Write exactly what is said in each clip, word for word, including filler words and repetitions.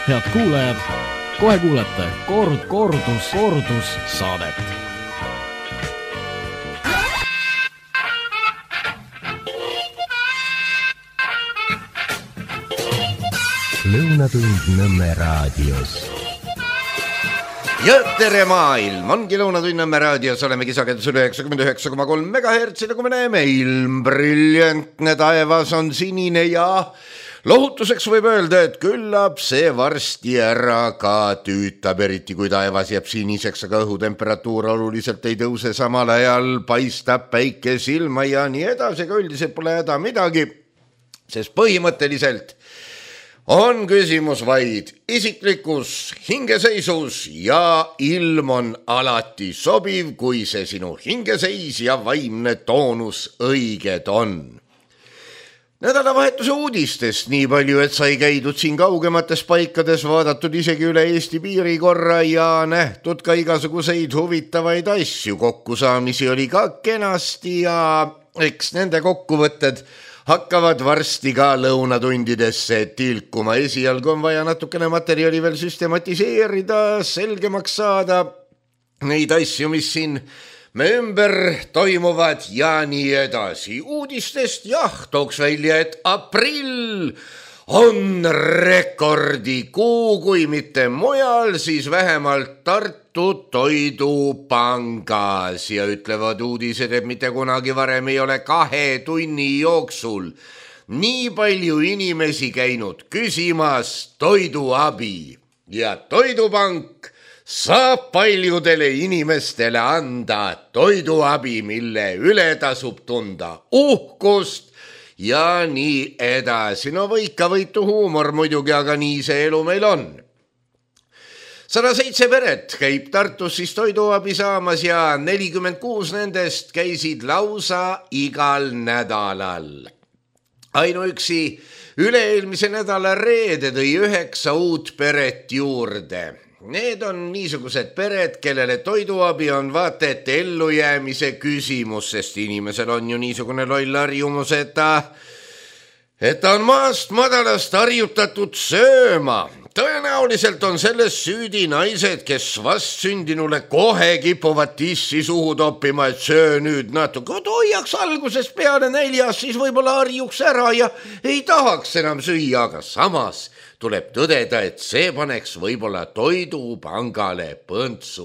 Head kuulajad, kohe kuulete kord, kordus, kordus saadet. Lõunatund Nõmme raadios. Ja tere maailm, ongi Lõunatund Nõmme raadios, olemegi sagedusel üheksakümmend üheksa koma kolm megahertsi, nagu me näeme, ilm briljantne, taevas on sinine ja lohutuseks võib öelda, et küllap see varsti ära ka tüütab, eriti kui taevas jääb siniseks, aga õhutemperatuur oluliselt ei tõuse, samal ajal paistab päike silma ja nii edasi, aga üldiselt pole häda midagi, sest põhimõtteliselt on küsimus vaid isiklikus hingeseisus ja ilm on alati sobiv, kui see sinu hingeseis ja vaimne toonus õiged on. Nädalavahetuse uudistest nii palju, et sai käidud siin kaugemates paikades, vaadatud isegi üle Eesti piiri korra ja nähtud ka igasuguseid huvitavaid asju. Kokkusaamisi oli ka kenasti ja eks nende kokkuvõtted hakkavad varsti ka lõunatundidesse tilkuma. Esialgu on vaja natukene materjali veel süstematiseerida, selgemaks saada neid asju, mis siin me ümber toimuvad ja nii edasi. Uudistest jah, tooks välja, et aprill on rekordikuu, kui mitte mujal, siis vähemalt Tartu Toidupangas ja ütlevad uudised, et mitte kunagi varem ei ole kahe tunni jooksul nii palju inimesi käinud küsimas toiduabi ja Toidupank saab paljudele inimestele anda toiduabi, mille üle tasub tunda uhkust ja nii edasi. No võika võitu huumor muidugi, aga nii see elu meil on. sada seitse peret käib Tartus siis toiduabi saamas ja nelikümmend kuus nendest käisid lausa igal nädalal. Ainuüksi üle-eelmise nädala reede tõi üheksa uut peret juurde. Need on niisugused pered, kellele toiduabi on vaata et ellujäämise küsimus, sest inimesel on ju niisugune loll harjumus, et ta, et ta on maast madalast harjutatud sööma. Tõenäoliselt on selles süüdi naised, kes vastsündinule kohe kipuvad tissi suhu toppima, et söö nüüd natuke, hoiaks algusest peale näljas, siis võib-olla harjuks ära ja ei tahaks enam süüa, aga samas tuleb tõdeda, et see paneks võib-olla Toidupangale põntsu.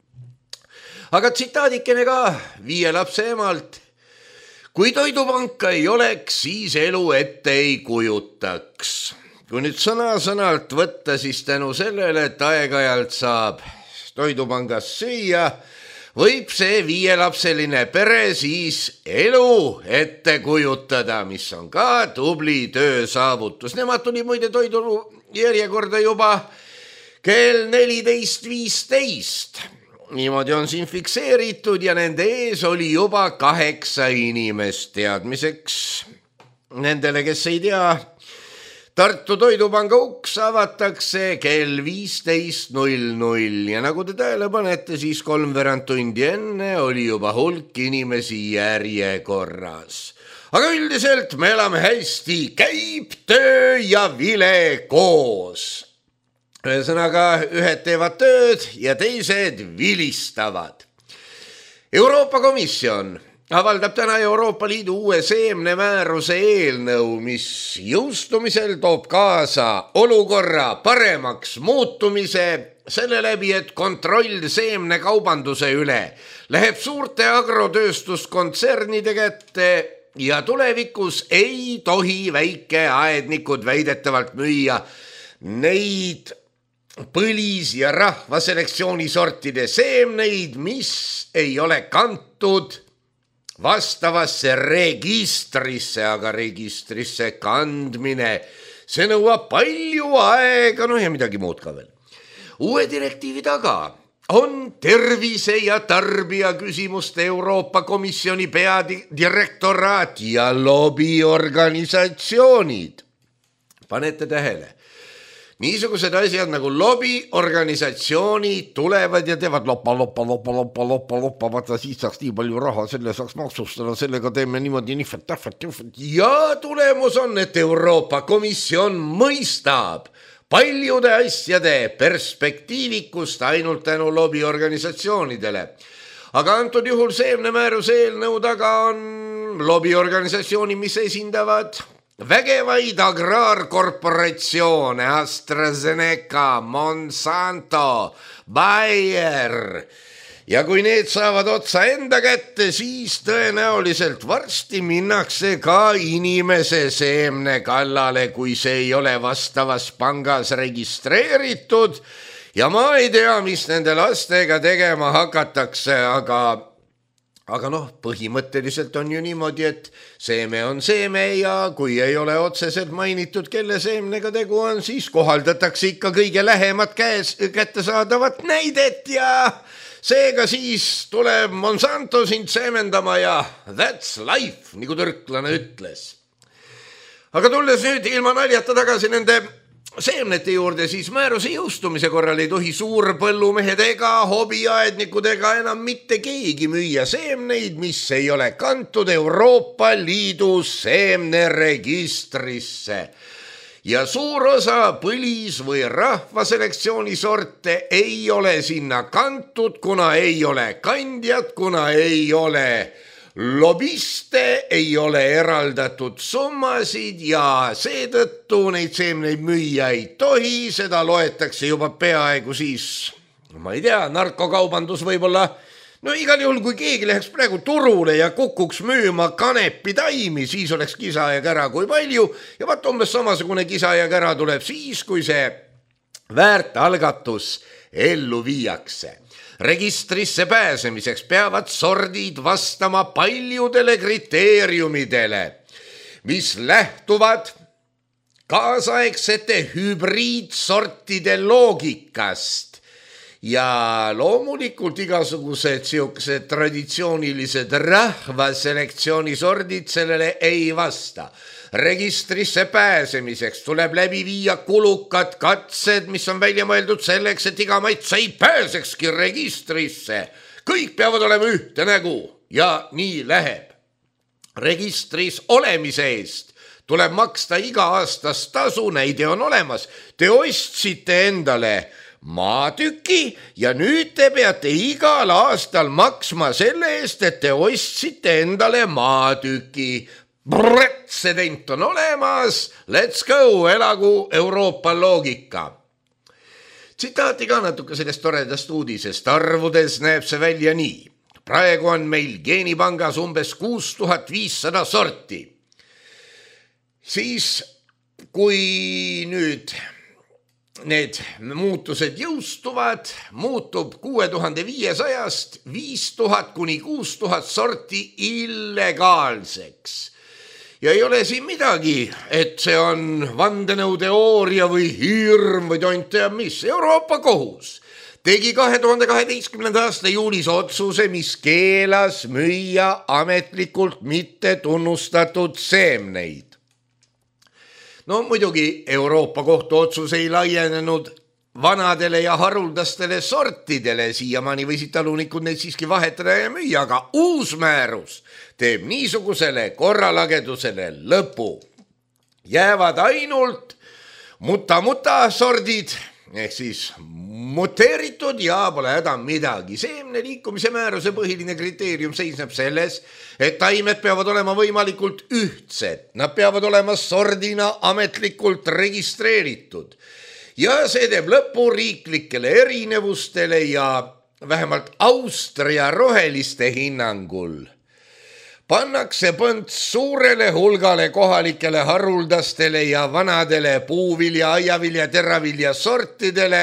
Aga tsitaadikene ka viie lapse emalt. Kui Toidupanka ei oleks, siis elu ette ei kujutaks. Kui nüüd sõna-sõnalt võtta, siis tänu sellele, et aeg-ajalt saab Toidupangas süüa, võib see viielapseline pere siis elu ette kujutada, mis on ka tubli töö saavutus. Nemad tuli muide toidu järjekorda juba kell neliteist viisteist. Niimoodi on siin fikseeritud ja nende ees oli juba kaheksa inimest. Teadmiseks nendele, kes ei tea, Tartu Toidupanga uks avatakse kell viisteist null null ja nagu te tähele panete, siis kolmveerand tundi enne oli juba hulk inimesi järjekorras. Aga üldiselt me elame hästi, käib töö ja vile koos. Ühesõnaga, ühed teevad tööd ja teised vilistavad. Euroopa Komisjon avaldab täna Euroopa Liidu uue seemnemääruse eelnõu, mis jõustumisel toob kaasa olukorra paremaks muutumise selle läbi, et kontroll seemnekaubanduse üle läheb suurte agrotööstuskontsernide kätte ja tulevikus ei tohi väikeaednikud väidetavalt müüa neid põlis- ja rahvaselektsioonisortide seemneid, mis ei ole kantud vastavasse registrisse, aga registrisse kandmine, see nõuab palju aega, no ja midagi muud ka veel. Uue direktiivi taga on tervise ja tarbija küsimuste Euroopa Komisjoni peadirektoraat ja lobiorganisatsioonid. Panete tähele? Niisugused asjad nagu lobiorganisatsioonid tulevad ja teevad loppa, loppa, loppa, loppa, loppa, loppa, vaata siis saaks nii palju raha, selle saaks maksustada, sellega teeme niimoodi nihvet, tahvet, tahvet. Ja tulemus on, et Euroopa Komisjon mõistab paljude asjade perspektiivikust ainult tänu lobiorganisatsioonidele. Aga antud juhul seemnemääruse eelnõu taga on lobiorganisatsiooni, mis esindavad vägevaid agraarkorporatsioone AstraZeneca, Monsanto, Bayer. Ja kui need saavad otsa enda kätte, siis tõenäoliselt varsti minnakse ka inimese seemne kallale, kui see ei ole vastavas pangas registreeritud. Ja ma ei tea, mis nende lastega tegema hakatakse, aga, aga noh, põhimõtteliselt on ju niimoodi, et seeme on seeme ja kui ei ole otseselt mainitud, kelle seemnega tegu on, siis kohaldatakse ikka kõige lähemat käes kätte saadavat näidet ja seega siis tuleb Monsanto sind seemendama ja that's life, nagu tõrklane ütles. Aga tulles nüüd ilma naljata tagasi nende seemnete juurde, siis määruse jõustumise korral ei tohi suurpõllumehed ega hobiaednikud ega enam mitte keegi müüa seemneid, mis ei ole kantud Euroopa Liidu seemneregistrisse. Ja suur osa põlis- või rahvaselektsiooni sorte ei ole sinna kantud, kuna ei ole kandjad, kuna ei ole lobiste, ei ole eraldatud summasid ja seetõttu neid seemneid müüa ei tohi, seda loetakse juba peaaegu siis, ma ei tea, narkokaubandus võib-olla. No igal juhul, kui keegi läheks praegu turule ja kukuks müüma kanepitaimi, siis oleks kisa ja kära kui palju ja vaat umbes samasugune kisa ja kära tuleb siis, kui see väärt algatus ellu viiakse. Registrisse pääsemiseks peavad sordid vastama paljudele kriteeriumidele, mis lähtuvad kaasaegsete hübriidsortide loogikast. Ja loomulikult igasugused siuksed traditsioonilised rahvaselektsiooni sordid sellele ei vasta. Registrisse pääsemiseks tuleb läbi viia kulukad katsed, mis on välja mõeldud selleks, et iga maitse ei pääsekski registrisse. Kõik peavad olema ühte nägu ja nii läheb. Registris olemise eest tuleb maksta iga aastas tasu, näide on olemas. Te ostsite endale maatüki ja nüüd te peate igal aastal maksma selle eest, et te ostsite endale maatüki. Pretsedent on olemas, let's go, elagu Euroopa loogika. Tsitaati ka natuke sellest toredast uudisest, arvudes näeb see välja nii. Praegu on meil geenipangas umbes kuus tuhat viissada sorti. Siis kui nüüd need muutused jõustuvad, muutub kuue tuhande viiesajast viis tuhat kuni kuus tuhat sorti illegaalseks. Ja ei ole siin midagi, et see on vandenõuteooria või hirm või tont teab mis. Euroopa kohus tegi kahe tuhande kaheteistkümnenda aasta juulis otsuse, mis keelas müüa ametlikult mitte tunnustatud seemneid. No muidugi Euroopa kohtu otsus ei laienenud vanadele ja haruldastele sortidele, siiamaani võisid talunikud neid siiski vahetada ja müüa, aga uus määrus teeb niisugusele korralagedusele lõpu. Jäävad ainult muta-muta sordid, ehk siis muteeritud ja pole häda midagi. Seemne liikumise määruse põhiline kriteerium seisneb selles, et taimed peavad olema võimalikult ühtsed. Nad peavad olema sordina ametlikult registreeritud. Ja see teeb lõpu riiklikele erinevustele ja vähemalt Austria roheliste hinnangul pannakse põnts suurele hulgale kohalikele haruldastele ja vanadele puuvilja, aiavilja, teravilja sortidele.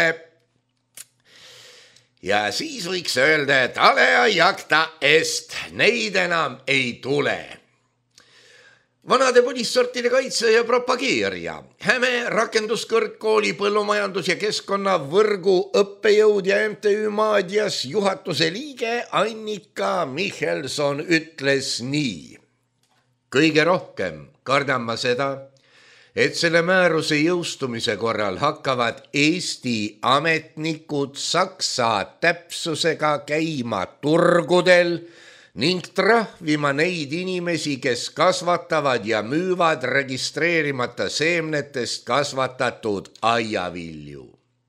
Ja siis võiks öelda, et alea jacta est, neid enam ei tule. Vanade põlissortide kaitse ja propageerija, Häme rakenduskõrgkooli põllumajandus- ja keskkonnavõrgu õppejõud ja M T Ü Maadias juhatuse liige Annika Michelson ütles nii. Kõige rohkem kardan ma seda, et selle määruse jõustumise korral hakkavad Eesti ametnikud saksa täpsusega käima turgudel ning trahvima neid inimesi, kes kasvatavad ja müüvad registreerimata seemnetest kasvatatud aiavilju.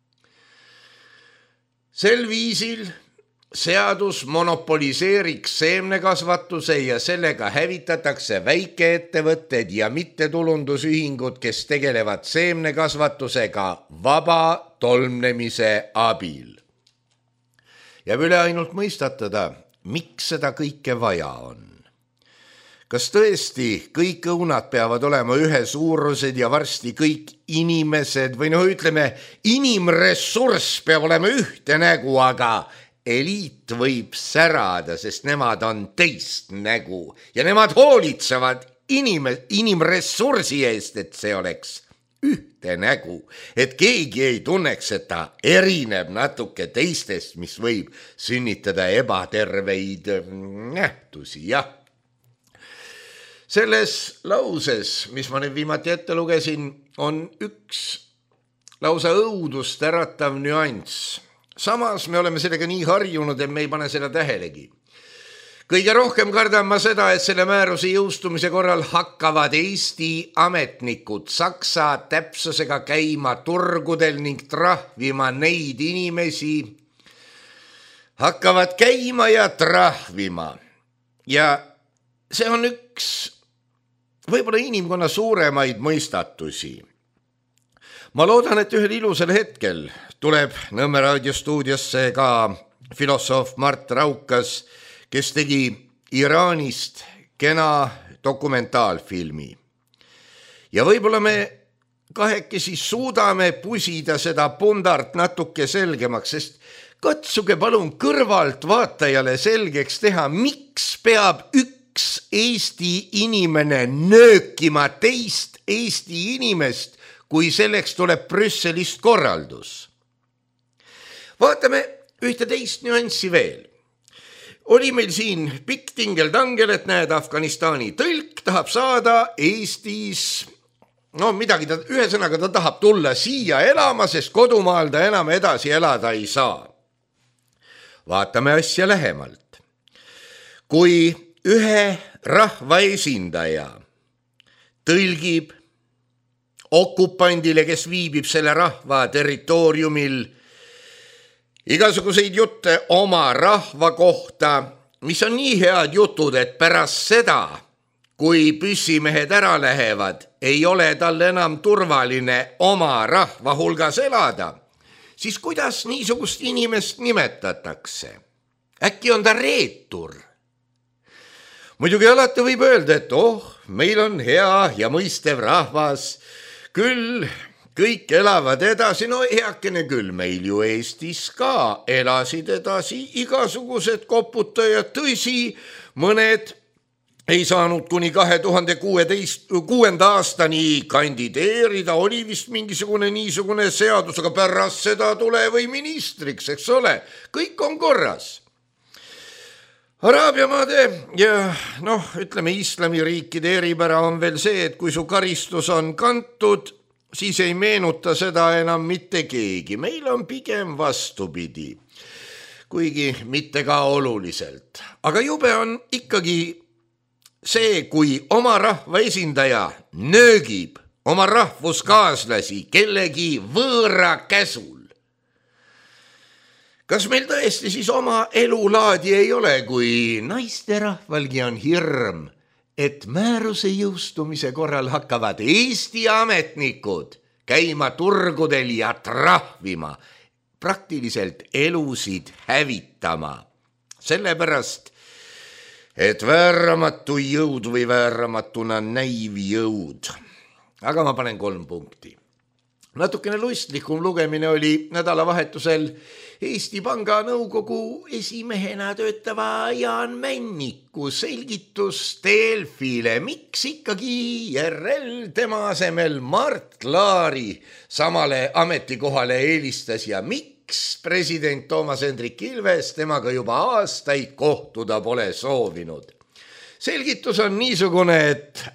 Sel viisil seadus monopoliseeriks seemnekasvatuse ja sellega hävitatakse väikeettevõtted ja mittetulundusühingud, kes tegelevad seemnekasvatusega vaba tolmnemise abil. Jääb üle ainult mõistatada, miks seda kõike vaja on. Kas tõesti kõik õunad peavad olema ühe suurused ja varsti kõik inimesed või noh, ütleme, inimressurss peab olema ühte nägu, aga eliit võib särada, sest nemad on teist nägu ja nemad hoolitsevad inim- inimressursi eest, et see oleks ühte nägu, et keegi ei tunneks, et ta erineb natuke teistest, mis võib sünnitada ebaterveid nähtusi, jah. Selles lauses, mis ma nüüd viimati ette lugesin, on üks lausa õudust äratav nüanss. Samas me oleme sellega nii harjunud, et me ei pane seda tähelegi. Kõige rohkem kardan ma seda, et selle määruse jõustumise korral hakkavad Eesti ametnikud saksa täpsusega käima turgudel ning trahvima neid inimesi. Hakkavad käima ja trahvima. Ja see on üks võib-olla inimkonna suuremaid mõistatusi. Ma loodan, et ühel ilusal hetkel tuleb Nõmme raadiostuudiosse ka filosoof Mart Raukas, kes tegi Iraanist kena dokumentaalfilmi. Ja võib-olla me kahekesi suudame pusida seda pundart natuke selgemaks, sest katsuge palun kõrvalt vaatajale selgeks teha, miks peab üks Eesti inimene nöökima teist Eesti inimest, kui selleks tuleb Brüsselist korraldus. Vaatame ühte teist nüanssi veel. Oli meil siin pikk tingel-tangel, et näed, Afganistani tõlk tahab saada Eestis, no midagi, ta, ühesõnaga ta tahab tulla siia elama, sest kodumaal ta enam edasi elada ei saa. Vaatame asja lähemalt. Kui ühe rahva esindaja tõlgib okupandile, kes viibib selle rahva territooriumil, igasuguseid jutte oma rahva kohta, mis on nii head jutud, et pärast seda, kui püssimehed ära lähevad, ei ole tal enam turvaline oma rahva hulgas elada, siis kuidas niisugust inimest nimetatakse? Äkki on ta reetur? Muidugi alati võib öelda, et oh, meil on hea ja mõistev rahvas, küll kõik elavad edasi, no heakene küll, meil ju Eestis ka elasid edasi igasugused koputajad, tõsi, mõned ei saanud kuni kahe tuhande kuuenda aastani kandideerida, oli vist mingisugune niisugune seadus, aga pärast seda tule või ministriks, eks ole, kõik on korras. Araabia maade ja noh, ütleme islamiriikide eripära on veel see, et kui su karistus on kantud, siis ei meenuta seda enam mitte keegi. Meil on pigem vastupidi, kuigi mitte ka oluliselt. Aga jube on ikkagi see, kui oma rahva esindaja nöögib oma rahvuskaaslasi kellegi võõra käsul. Kas meil tõesti siis oma elulaadi ei ole, kui naisterahvalgi on hirm, et määruse jõustumise korral hakkavad Eesti ametnikud käima turgudel ja trahvima, praktiliselt elusid hävitama. Sellepärast, et vääramatu jõud või vääramatuna näiv jõud. Aga ma panen kolm punkti. Natukene lustlikum lugemine oli nädalavahetusel Eesti Panga nõukogu esimehena töötava Jaan Männiku selgitus Delfile, miks ikkagi I R L tema asemel Mart Laari samale ametikohale eelistas ja miks president Toomas Hendrik Ilves temaga juba aastaid kohtuda pole soovinud. Selgitus on niisugune, et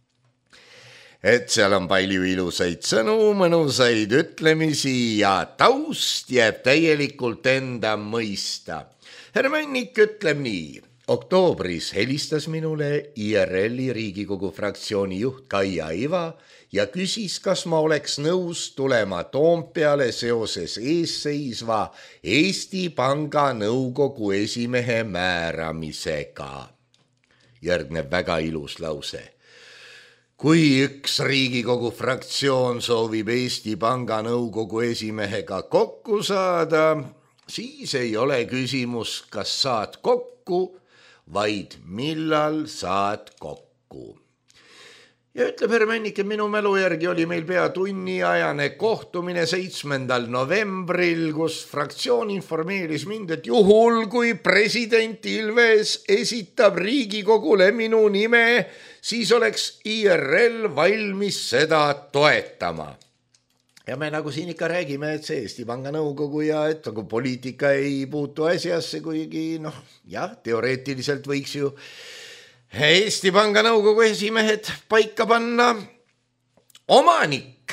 et seal on palju ilusaid sõnu, mõnusaid ütlemisi ja taust jääb täielikult enda mõista. Härra Männik ütleb nii, oktoobris helistas minule I R L-i Riigikogu fraktsiooni juht Kaia Iva ja küsis, kas ma oleks nõus tulema Toompeale seoses eesseisva Eesti Panga nõukogu esimehe määramisega. Järgneb väga ilus lause. Kui üks Riigikogu fraktsioon soovib Eesti Panga nõukogu esimehega kokku saada, siis ei ole küsimus, kas saad kokku, vaid millal saad kokku. Ja ütleb Hermennike, minu mälu järgi oli meil pea tunniajane kohtumine seitsmendal novembril, kus fraktsioon informeeris mind, et juhul kui president Ilves esitab Riigikogule minu nime, siis oleks I R L valmis seda toetama. Ja me nagu siin ikka räägime, et see Eesti Panga nõukogu ja et nagu poliitika ei puutu asjasse, kuigi noh, jah, teoreetiliselt võiks ju Eesti Panga nõukogu esimehed paika panna omanik.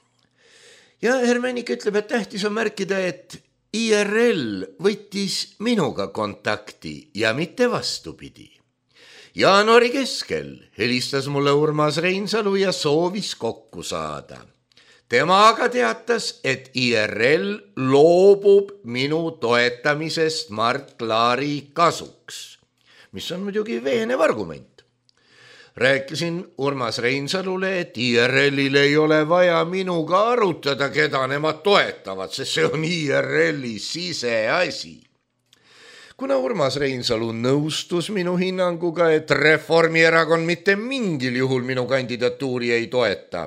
Ja Hermennik ütleb, et tähtis on märkida, et I R L võttis minuga kontakti ja mitte vastupidi. Jaanuari keskel helistas mulle Urmas Reinsalu ja soovis kokku saada. Tema aga teatas, et I R L loobub minu toetamisest Mart Laari kasuks, mis on muidugi veenev argument. Rääkisin Urmas Reinsalule, et I R L-il ei ole vaja minuga arutada, keda nemad toetavad, sest see on I R L-i siseasi. Kuna Urmas Reinsalu nõustus minu hinnanguga, et Reformierakond mitte mingil juhul minu kandidatuuri ei toeta,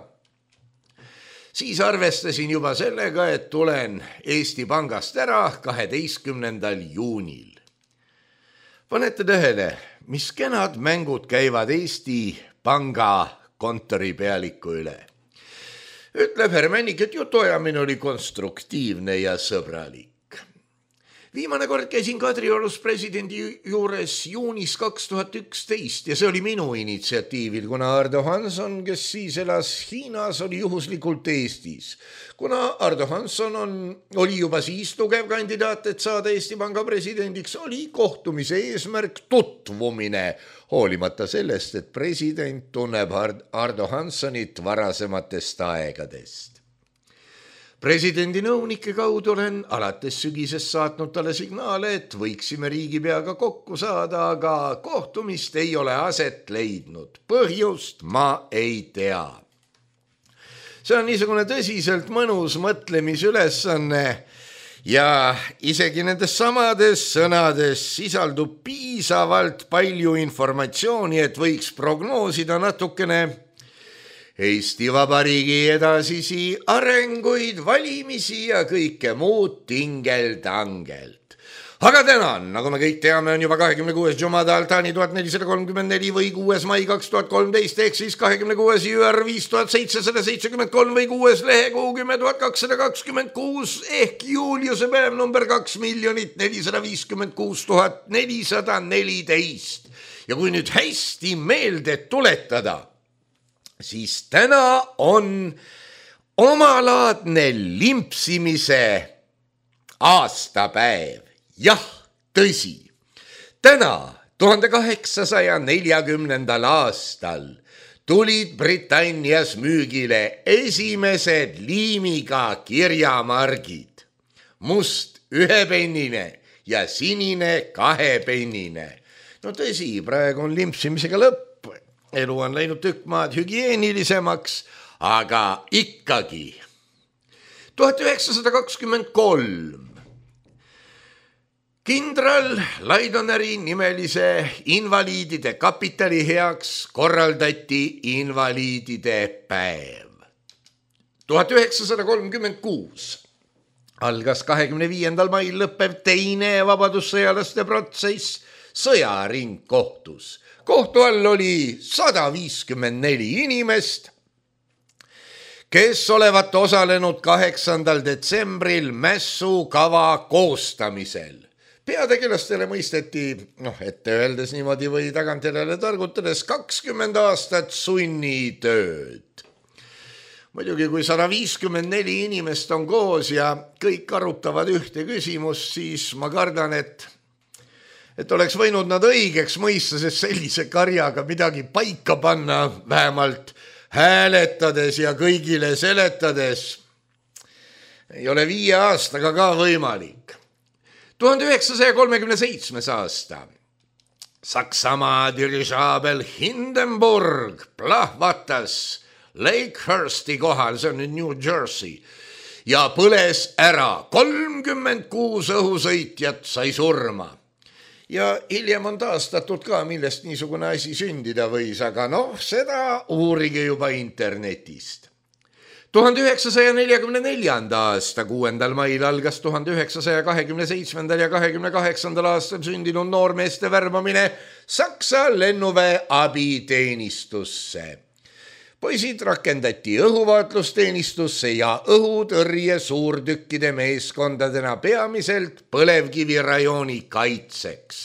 siis arvestasin juba sellega, et tulen Eesti Pangast ära kaheteistkümnendal juunil. Panete tähele, mis kenad mängud käivad Eesti Panga kontoripealiku üle. Ütleb Hermennik, et jutuajamine oli konstruktiivne ja sõbralik. Viimane kord käisin Kadriorus presidendi juures juunis kaks tuhat üksteist ja see oli minu initsiatiivil, kuna Ardo Hansson, kes siis elas Hiinas, oli juhuslikult Eestis. Kuna Ardo Hansson on, oli juba siis tugev kandidaat, et saada Eesti Panga presidendiks, oli kohtumise eesmärk tutvumine, hoolimata sellest, et president tunneb Ardo Hanssonit varasematest aegadest. Presidendi nõunike kaudu olen alates sügisest saatnud talle signaale, et võiksime riigipeaga kokku saada, aga kohtumist ei ole aset leidnud. Põhjust ma ei tea. See on niisugune tõsiselt mõnus mõtlemisülesanne ja isegi nendes samades sõnades sisaldub piisavalt palju informatsiooni, et võiks prognoosida natukene Eesti Vabariigi edasisi arenguid, valimisi ja kõike muud tingel-tangelt. Aga tänan, nagu me kõik teame, on juba kahekümne kuues Jumada Altani tuhat nelisada kolmkümmend neli või kuues mai kaks tuhat kolmteist, ehk siis kahekümne kuues Jüär viis tuhat seitsesada seitsekümmend kolm või kuues lehekuu kümme tuhat kakssada kakskümmend kuus ehk Juliuse päev number kaks miljonit nelisada viiskümmend kuus tuhat nelisada neliteist. Ja kui nüüd hästi meelde tuletada, siis täna on omalaadne limpsimise aastapäev. Jah, tõsi. Täna, tuhande kaheksasaja neljakümnendal aastal tulid Britannias müügile esimesed liimiga kirjamargid. Must ühepennine ja sinine kahepennine. No tõsi, praegu on limpsimisega lõpp. Elu on läinud tükk maad hügieenilisemaks, aga ikkagi. tuhat üheksasada kakskümmend kolm. Kindral Laidoneri nimelise invaliidide kapitali heaks korraldati invaliidide päev. tuhat üheksasada kolmkümmend kuus. Algas kahekümne viiendal mail lõppev teine vabadussõjalaste protsess sõjaringkohtus. Kohtu all oli sada viiskümmend neli inimest, kes olevat osalenud kaheksandal detsembril mässukava koostamisel. Peategelastele mõisteti, noh, ette öeldes niimoodi või tagantjärele targutades, kakskümmend aastat sunnitööd. Muidugi, kui sada viiskümmend neli inimest on koos ja kõik arutavad ühte küsimust, siis ma kardan, et et oleks võinud nad õigeks mõista, sest sellise karjaga midagi paika panna, vähemalt hääletades ja kõigile seletades, ei ole viie aastaga ka võimalik. tuhande üheksasaja kolmekümne seitsmes aasta. Saksamaa dirižaabel Hindenburg plahvatas Lakehursti kohal, see on nüüd New Jersey, ja põles ära. kolmkümmend kuus õhusõitjat sai surma. Ja hiljem on taastatud ka, millest niisugune asi sündida võis, aga noh, seda uurige juba internetist. tuhande üheksasaja neljakümne neljanda aasta kuuendal mail algas tuhande üheksasaja kahekümne seitsmendal ja kahekümne kaheksandal aastal sündinud noormeeste värbamine Saksa lennuväe abiteenistusse. Poisid rakendati õhuvaatlusteenistusse ja õhutõrje suurtükkide meeskondadena peamiselt Põlevkivirajooni kaitseks.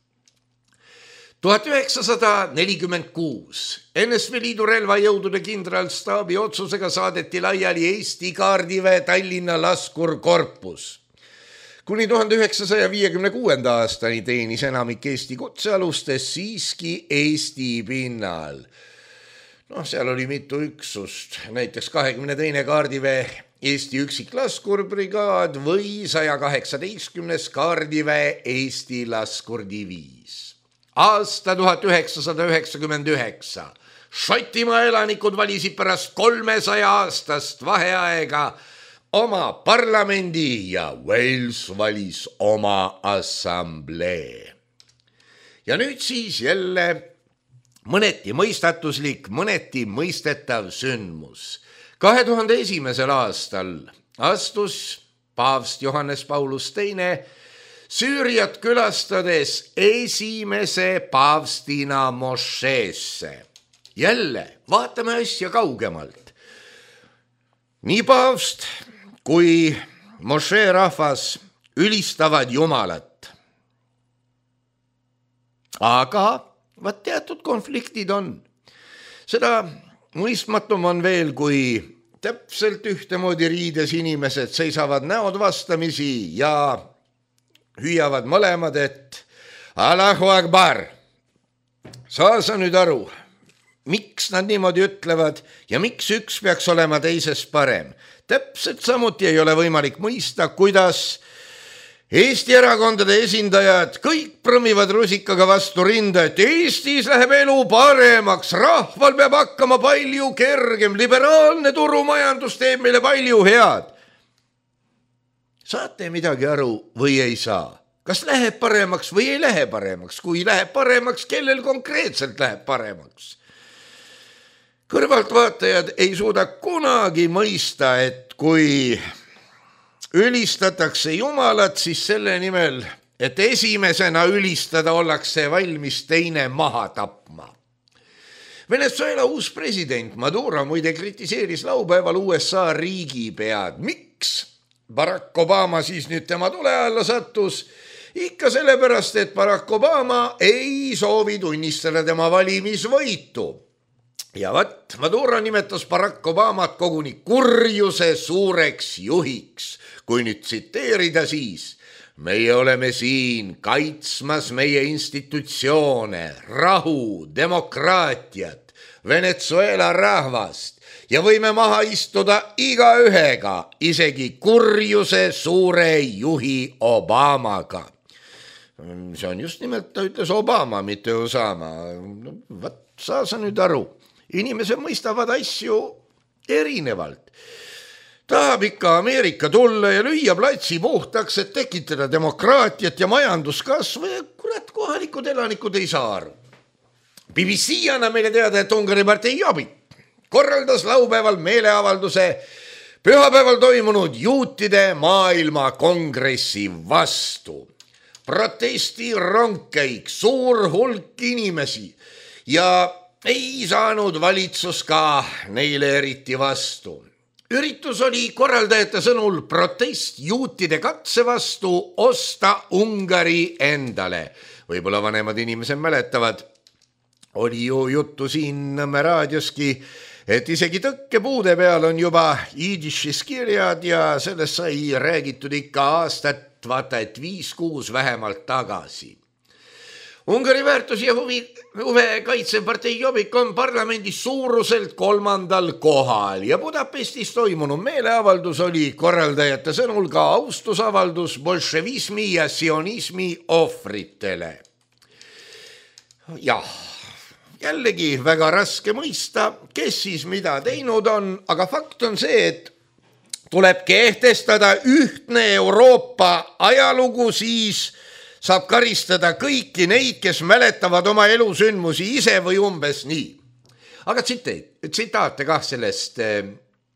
tuhat üheksasada nelikümmend kuus N S V Liidu relvajõudude kindralstaabi otsusega saadeti laiali Eesti kaardiväe Tallinna laskurkorpus. Kuni tuhande üheksasaja viiekümne kuuenda aastani teenis enamik Eesti kutsealustes siiski Eesti pinnal. Noh, seal oli mitu üksust, näiteks kahekümne teine kaardiväe Eesti üksiklaskurbrigaad või saja kaheksateistkümnes kaardiväe Eesti laskurdiviis. Aasta tuhat üheksasada üheksakümmend üheksa. Šotimaa elanikud valisid pärast kolmesaja aastast vaheaega oma parlamendi ja Wales valis oma assamblee. Ja nüüd siis jälle mõneti mõistatuslik, mõneti mõistetav sündmus. kahe tuhande esimesel aastal astus paavst Johannes Paulus teine Süüriat külastades esimese paavstina mošeesse. Jälle vaatame asja kaugemalt. Nii paavst kui mošee rahvas ülistavad Jumalat. Aga vaat teatud konfliktid on. Seda mõistmatum on veel, kui täpselt ühtemoodi riides inimesed seisavad näod vastamisi ja hüüavad mõlemad, et Allahu Akbar. Saa sa nüüd aru, miks nad niimoodi ütlevad ja miks üks peaks olema teisest parem. Täpselt samuti ei ole võimalik mõista, kuidas Eesti erakondade esindajad kõik prõmivad rusikaga vastu rinda, et Eestis läheb elu paremaks, rahval peab hakkama palju kergem, liberaalne turumajandus teeb meile palju head. Saate midagi aru või ei saa? Kas läheb paremaks või ei lähe paremaks? Kui läheb paremaks, kellel konkreetselt läheb paremaks? Kõrvaltvaatajad ei suuda kunagi mõista, et kui ülistatakse Jumalat, siis selle nimel, et esimesena ülistada ollakse valmis teine maha tapma. Venezuela uus president Maduro muide kritiseeris laupäeval U S A riigipead. Miks Barack Obama siis nüüd tema tule alla sattus? Ikka sellepärast, et Barack Obama ei soovi tunnistada tema valimisvõitu. Ja vat, Maduro nimetas Barack Obamat koguni kurjuse suureks juhiks. Kui nüüd tsiteerida siis, meie oleme siin kaitsmas meie institutsioone, rahu, demokraatiat, Venezuela rahvast ja võime maha istuda iga ühega, isegi kurjuse suure juhi Obamaga. See on just nimelt, ta ütles Obama, mitte Osama. Vat, saa sa nüüd aru. Inimesed mõistavad asju erinevalt. Tahab ikka Ameerika tulla ja lüüa platsi puhtaks, et tekitada demokraatiat ja majanduskasvu ja kurat, kohalikud elanikud ei saa aru. B B C annab meile teada, et Ungari partei Jobbik korraldas laupäeval meeleavalduse pühapäeval toimunud juutide maailma kongressi vastu. Protesti rongkäik, suur hulk inimesi ja ei saanud valitsus ka neile eriti vastu. Üritus oli korraldajate sõnul protest juutide katse vastu osta Ungari endale. Võib-olla vanemad inimesed mäletavad, oli ju juttu siin Nõmme raadioski, et isegi tõkkepuude peal on juba jiidishis kirjad ja sellest sai räägitud ikka aastat, vaata et viis kuus vähemalt tagasi. Ungari väärtus- ja huvi, huve kaitsepartei Jobbik on parlamendis suuruselt kolmandal kohal ja Budapestis toimunud meeleavaldus oli korraldajate sõnul ka austusavaldus bolševismi ja sionismi ohvritele. Jah, jällegi väga raske mõista, kes siis mida teinud on, aga fakt on see, et tuleb kehtestada ühtne Euroopa ajalugu, siis saab karistada kõiki neid, kes mäletavad oma elusündmusi ise või umbes nii. Aga tsitaate kah sellest eh,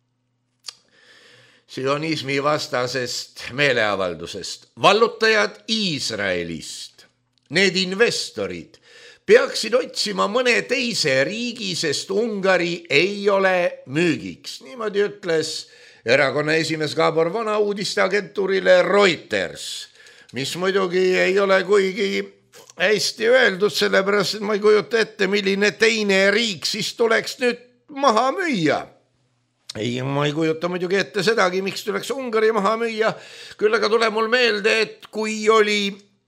sionismi vastasest meeleavaldusest. Vallutajad Iisraelist, need investorid, peaksid otsima mõne teise riigi, sest Ungari ei ole müügiks. Niimoodi ütles erakonna esimees Gabor Vana uudisteagentuurile Reuters, mis muidugi ei ole kuigi hästi öeldud, sellepärast, et ma ei kujuta ette, milline teine riik siis tuleks nüüd maha müüa. Ei, ma ei kujuta muidugi ette sedagi, miks tuleks Ungari maha müüa. Küll aga tuleb mul meelde, et kui oli,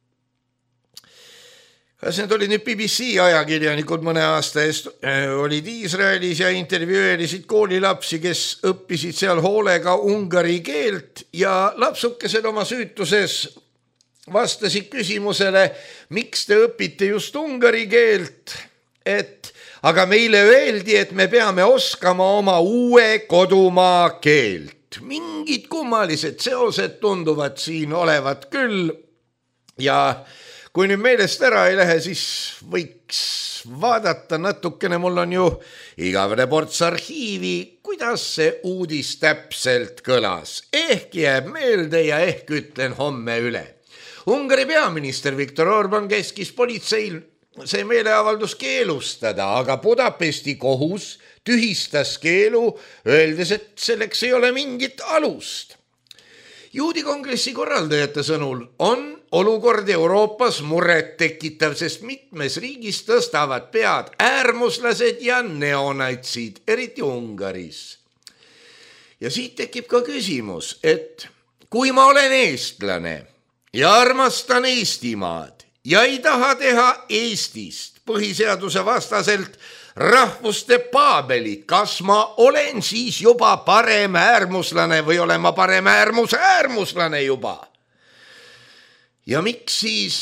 kas need oli nüüd B B C ajakirjanikud mõne aasta eest, olid Iisraelis ja intervjueerisid koolilapsi, kes õppisid seal hoolega ungari keelt ja lapsukesed oma süütuses vastasid küsimusele, miks te õpite just ungari keelt, et aga meile öeldi, et me peame oskama oma uue kodumaa keelt. Mingid kummalised seosed tunduvad siin olevat küll ja kui nüüd meelest ära ei lähe, siis võiks vaadata natukene, mul on ju igavene ports arhiivi, kuidas see uudis täpselt kõlas. Ehk jääb meelde ja ehk ütlen homme üle. Ungari peaminister Viktor Orban käskis politseil see meeleavaldus keelustada, aga Budapesti kohus tühistas keelu, öeldes, et selleks ei ole mingit alust. Juudi kongressi korraldajate sõnul on olukord Euroopas muret tekitav, sest mitmes riigis tõstavad pead äärmuslased ja neonatsid, eriti Ungaris. Ja siit tekib ka küsimus, et kui ma olen eestlane ja armastan Eestimaad ja ei taha teha Eestist põhiseaduse vastaselt rahvuste paabelit, kas ma olen siis juba parem äärmuslane või olen ma parem äärmus äärmuslane juba? Ja miks siis,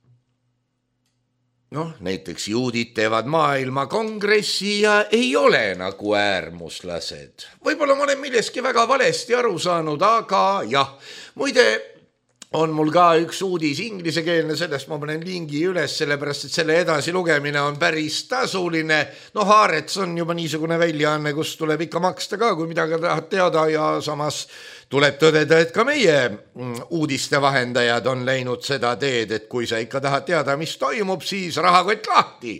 noh, näiteks juudid teevad maailma kongressi ja ei ole nagu äärmuslased. Võib-olla ma olen milleski väga valesti aru saanud, aga jah, muide, on mul ka üks uudis inglisekeelne, sellest ma panen lingi üles, sellepärast, et selle edasi lugemine on päris tasuline. No Haarets on juba niisugune väljaanne, kus tuleb ikka maksta ka, kui midagi tahad teada ja samas tuleb tõdeda, et ka meie uudiste vahendajad on läinud seda teed, et kui sa ikka tahad teada, mis toimub, siis rahakott lahti.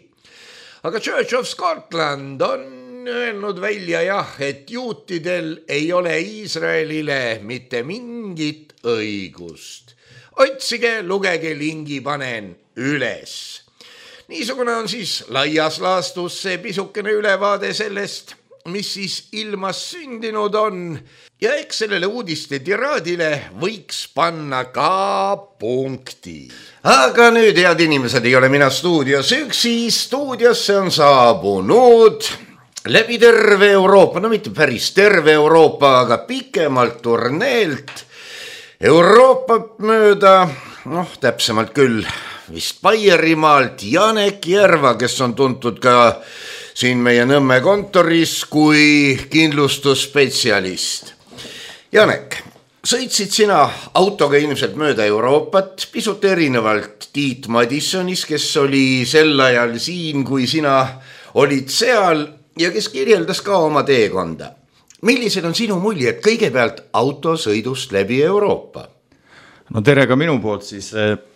Aga Church of Scotland on öelnud välja jah, et juutidel ei ole Iisraelile mitte mingit õigust. Otsige, lugege, lingi panen üles. Niisugune on siis laias laastus see pisukene ülevaade sellest, mis siis ilmas sündinud on. Ja eks sellele uudiste tiraadile võiks panna ka punkti. Aga nüüd, head inimesed, ei ole mina stuudios üksi. Stuudiosse on saabunud läbi terve Euroopa, no mitte päris terve Euroopa, aga pikemalt turneelt Euroopa mööda, noh täpsemalt küll vist Baierimaalt Janek Järva, kes on tuntud ka siin meie Nõmme kontoris kui kindlustusspetsialist. Janek, sõitsid sina autoga ilmselt mööda Euroopat, pisut erinevalt Tiit Madissonis, kes oli sel ajal siin, kui sina olid seal ja kes kirjeldas ka oma teekonda. Millised on sinu muljed kõigepealt autosõidust läbi Euroopa? No tere ka minu poolt siis.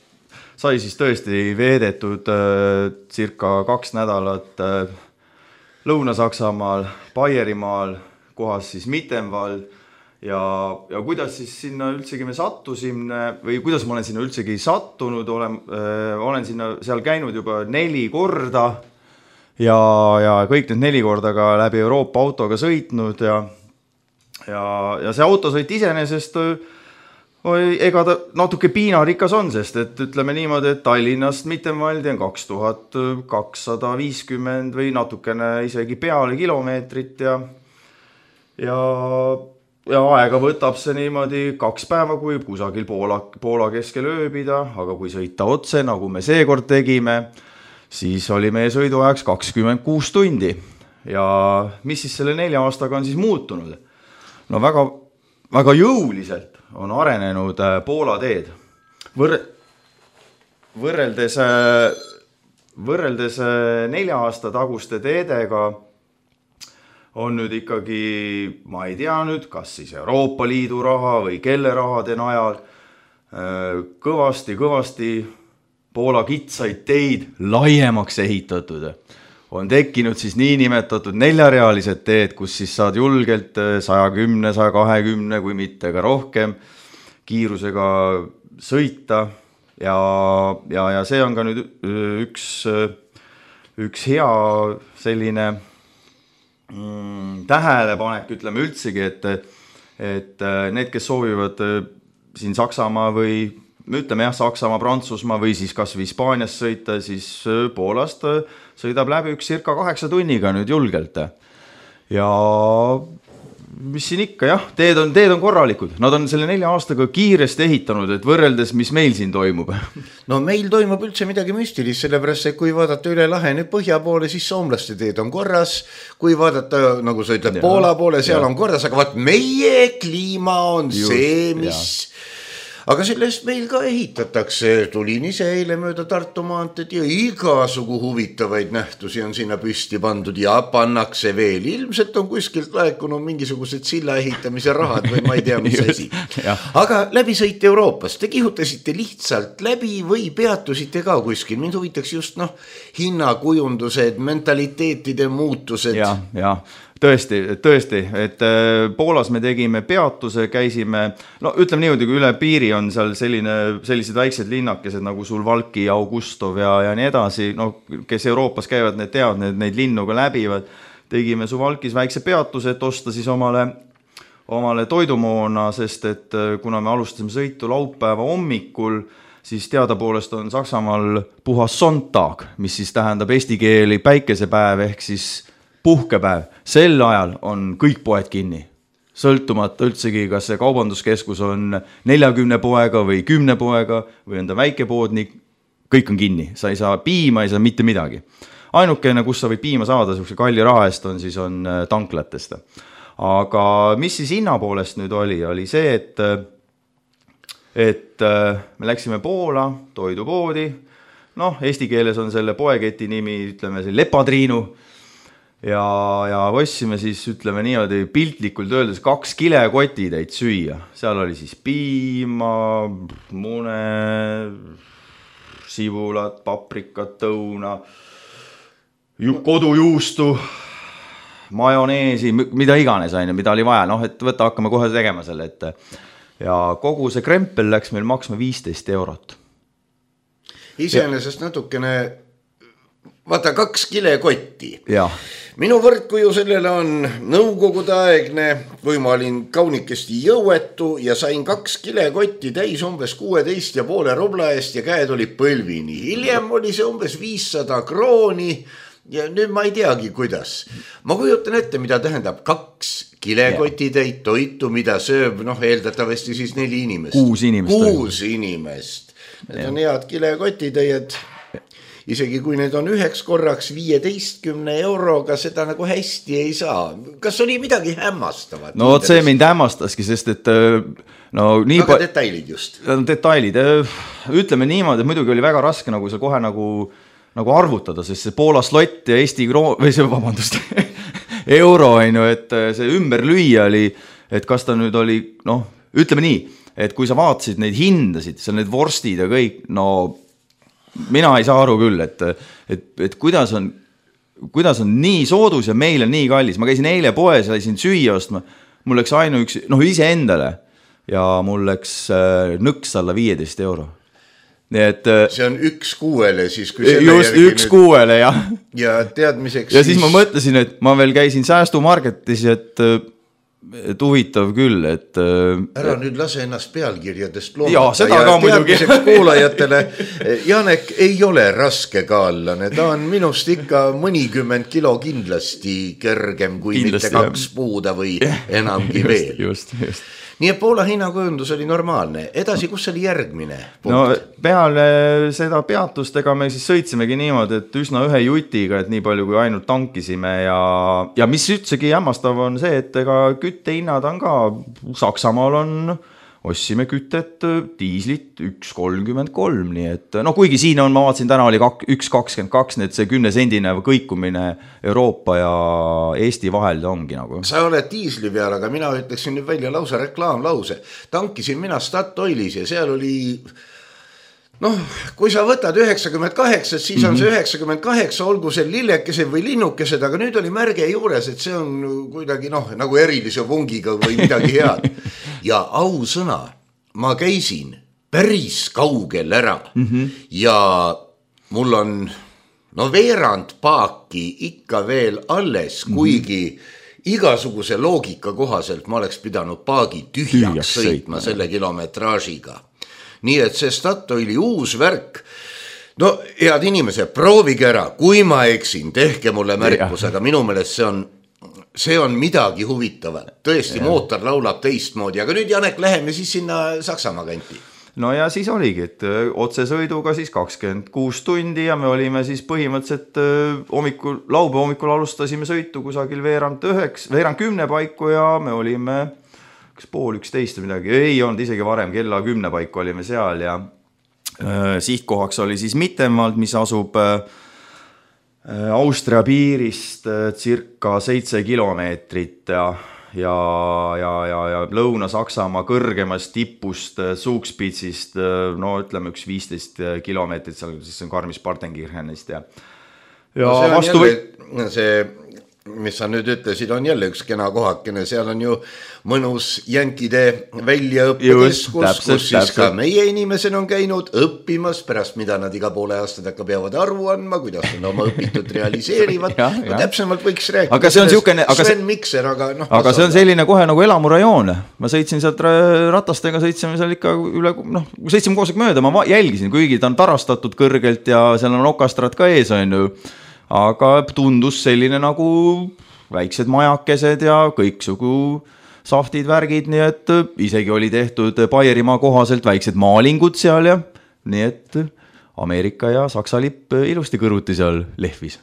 Sai siis tõesti veedetud äh, circa kaks nädalat äh, Lõuna-Saksamaal, Baierimaal, kohas siis Mittenwald ja, ja kuidas siis sinna üldsegi me sattusime või kuidas ma olen sinna üldsegi sattunud, olen, äh, olen sinna seal käinud juba neli korda. Ja, ja kõik need neli korda ka läbi Euroopa autoga sõitnud ja, ja, ja see autosõit iseenesest Oi, ega ta natuke piinarikas on, sest et ütleme niimoodi, et Tallinnast Mittenwaldi on kaks tuhat kakssada viiskümmend või natukene isegi peale kilomeetrit ja, ja, ja aega võtab see niimoodi kaks päeva, kui kusagil Poola, Poola keskel ööbida, aga kui sõita otse, nagu me seekord tegime, siis oli meie sõiduajaks kakskümmend kuus tundi. Ja mis siis selle nelja aastaga on siis muutunud? No väga, väga jõuliselt on arenenud Poola teed. Võr... Võrreldes, võrreldes nelja aasta taguste teedega on nüüd ikkagi, ma ei tea nüüd, kas siis Euroopa Liidu raha või kelle rahade najal kõvasti, kõvasti Poola kitsaid teid laiemaks ehitatud. On tekkinud siis niinimetatud neljarealised teed, kus siis saad julgelt sada kümme, sada kakskümmend, kui mitte ka rohkem kiirusega sõita ja, ja, ja see on ka nüüd üks, üks hea selline mm, tähelepanek, ütleme üldsegi, et, et need, kes soovivad siin Saksamaa või ütleme jah, Saksamaa, Prantsusmaa või siis kas või Hispaanias sõita, siis Poolast sõidab läbi üks circa kaheksa tunniga nüüd julgelt. Ja mis siin ikka, jah, teed on, teed on korralikud. Nad on selle nelja aastaga kiiresti ehitanud, et võrreldes, mis meil siin toimub. No meil toimub üldse midagi müstilist, sellepärast, et kui vaadata üle lahe nüüd põhja poole, siis soomlaste teed on korras. Kui vaadata, nagu sa ütled, Poola poole, seal ja. On korras, aga vaat meie kliima on Just, see, mis... Ja. Aga sellest meil ka ehitatakse, tulin ise eile mööda Tartu maanteed ja igasugu huvitavaid nähtusi on sinna püsti pandud ja pannakse veel. Ilmselt on kuskilt laekunud mingisugused silla ehitamise rahad või ma ei tea, mis asi. Aga läbi sõite Euroopast, te kihutasite lihtsalt läbi või peatusite ka kuskil? Mind huvitaks just noh, hinnakujundused, mentaliteetide muutused. Ja, ja. Tõesti, tõesti, et Poolas me tegime peatuse, käisime, no ütleme niimoodi, kui üle piiri on seal selline, sellised väiksed linnakesed nagu Sulvalki ja Augustov ja, ja nii edasi, no kes Euroopas käivad, need teavad, need, neid linnu ka läbivad. Tegime Sulvalkis väikse peatuse, et osta siis omale, omale toidumoona, sest et kuna me alustasime sõitu laupäeva hommikul, siis teada poolest on Saksamaal puhas Sonntag, mis siis tähendab eesti keeli päikesepäev ehk siis puhkepäev. Sel ajal on kõik poed kinni. Sõltumata üldsegi, kas see kaubanduskeskus on neljakümne poega või kümne poega või on ta väike pood, nii kõik on kinni. Sa ei saa piima, ei saa mitte midagi. Ainukene, kus sa võid piima saada, sellise kalli raha eest on, siis on tanklatest. Aga mis siis hinna poolest nüüd oli, oli see, et, et me läksime Poola toidupoodi. Noh, eesti keeles on selle poeketi nimi, ütleme, see Lepatriinu. Ja, ja võssime siis, ütleme niimoodi, piltlikult öeldes kaks kilekotitäit süüa. Seal oli siis piima, mune, sibulat, paprikat, tõuna, kodujuustu, majoneesi, mida iganes aine, mida oli vaja. Noh, et võtta, hakkame kohe tegema selle ette. Ja kogu see krempel läks meil maksma viisteist eurot. Iseenesest natukene, vaata kaks kilekotti. Jah. Minu võrdkuju sellele on nõukogude aegne, kui ma olin kaunikesti jõuetu ja sain kaks kilekotti täis umbes kuueteist ja poole rubla eest ja käed oli põlvini. Hiljem oli see umbes viissada krooni ja nüüd ma ei teagi, kuidas. Ma kujutan ette, mida tähendab kaks kilekotitäit toitu, mida sööb, noh, eeldatavasti siis neli inimest. Kuus inimest. Kuus inimest. Need on head kilekotitäied. Isegi kui need on üheks korraks viieteistkümne euroga, seda nagu hästi ei saa. Kas oli midagi hämmastavat? No see mind hämmastaski, sest et no nii Aga pa... detailid just. Detailid. Ütleme niimoodi, et muidugi oli väga raske nagu see kohe nagu, nagu arvutada, sest see Poola slott ja Eesti kroon, või see, vabandust, euro on ju, et see ümber lüüa oli, et kas ta nüüd oli, noh, ütleme nii, et kui sa vaatasid neid hindasid, seal need vorstid ja kõik, no mina ei saa aru küll, et, et, et kuidas, on, kuidas on nii soodus ja meil on nii kallis. Ma käisin eile poes, läisin süüa ostma, mul läks ainu üks, noh ise endale ja mul läks nõks alla viieteist euro. Nii et, see on üks kuuele siis. Kui just üks nüüd... kuuele, jah. Ja teadmiseks. Ja siis, siis ma mõtlesin, et ma veel käisin säästumarketis, et et huvitav küll, et ära nüüd lase ennast pealkirjadest loomata. Jaa, seda ka muidugi. Kuulajatele, Janek ei ole raske kaallane, ta on minust ikka mõnikümmend kilo kindlasti kergem kui kindlasti, mitte kaks jah. Puuda või enamgi veel. Just, just. Nii et Poola hinnakujundus oli normaalne. Edasi, kus oli järgmine punkt? No peale seda peatust, ega me siis sõitsimegi niimoodi, et üsna ühe jutiga, et nii palju kui ainult tankisime ja, ja mis ütsegi hämmastav on see, et ega küttehinnad on ka, Saksamaal on, ossime kütet, diislit üks kolmkümmend kolm, nii et no kuigi siin on, ma vaatasin, täna oli üks kakskümmend kaks, nii et see kümnesendine kõikumine Euroopa ja Eesti vahel ongi nagu. Sa oled diisli peal, aga mina ütleksin nüüd välja lausa reklaamlause. Tankisin mina Statoilis ja seal oli, noh, kui sa võtad üheksakümmend kaheksa, siis mm-hmm. on see üheksakümmend kaheksa, olgu see lillekesed või linnukesed, aga nüüd oli märge juures, et see on kuidagi noh, nagu erilise vungiga või midagi head. Ja ausõna, ma käisin päris kaugel ära mm-hmm. ja mul on no veerand paaki ikka veel alles, mm-hmm. kuigi igasuguse loogika kohaselt ma oleks pidanud paagi tühjaks, tühjaks sõitma sõitma selle kilometraažiga. Nii et see Statoili uus värk, no head inimesed, proovige ära, kui ma eksin, tehke mulle märkus, aga minu meelest see on see on midagi huvitavat. Tõesti, ja. Mootor laulab teistmoodi, aga nüüd Janek läheme siis sinna Saksamaa kanti. No ja siis oligi, et otsesõiduga siis kakskümmend kuus tundi ja me olime siis põhimõtteliselt hommikul, laupäeva hommikul alustasime sõitu kusagil veerand üheks, veerand kümne paiku ja me olime kas pool üksteist või midagi, ei olnud isegi varem, kella kümne paiku olime seal ja äh, sihtkohaks oli siis Mittenwald, mis asub äh, Austria piirist circa seitse kilomeetrit ja, ja, ja, ja, ja Lõuna-Saksamaa kõrgemast tipust Zugspitzist, no ütleme üks viisteist kilomeetrit, seal siis on Garmisch-Partenkirchenist ja, ja no see vastu jälle, see, mis sa nüüd ütlesid, on jälle üks kena kohakene, seal on ju mõnus jänkide väljaõppekeskus, kus siis täpselt. Ka meie inimesed on käinud õppimas, pärast mida nad iga poole aastad hakka peavad aru andma, kuidas nad oma õpitud realiseerivad. ja, no, täpsemalt võiks rääkida. Aga see on siukene, aga Sven Mikser, aga noh. Aga see on selline kohe nagu elamurajoon. Ma sõitsin sealt ratastega, sõitsime seal ikka üle, noh, sõitsime kooseg mööda, ma jälgisin, kuigi ta on tarastatud kõrgelt ja seal on okastrad ka ees, on ju. Aga tundus selline nagu väiksed majakesed ja kõiksugu saftid, värgid, nii et isegi oli tehtud Baierimaa kohaselt väiksed maalingud seal ja nii et Ameerika ja Saksa lipp ilusti kõrvuti seal lehvis.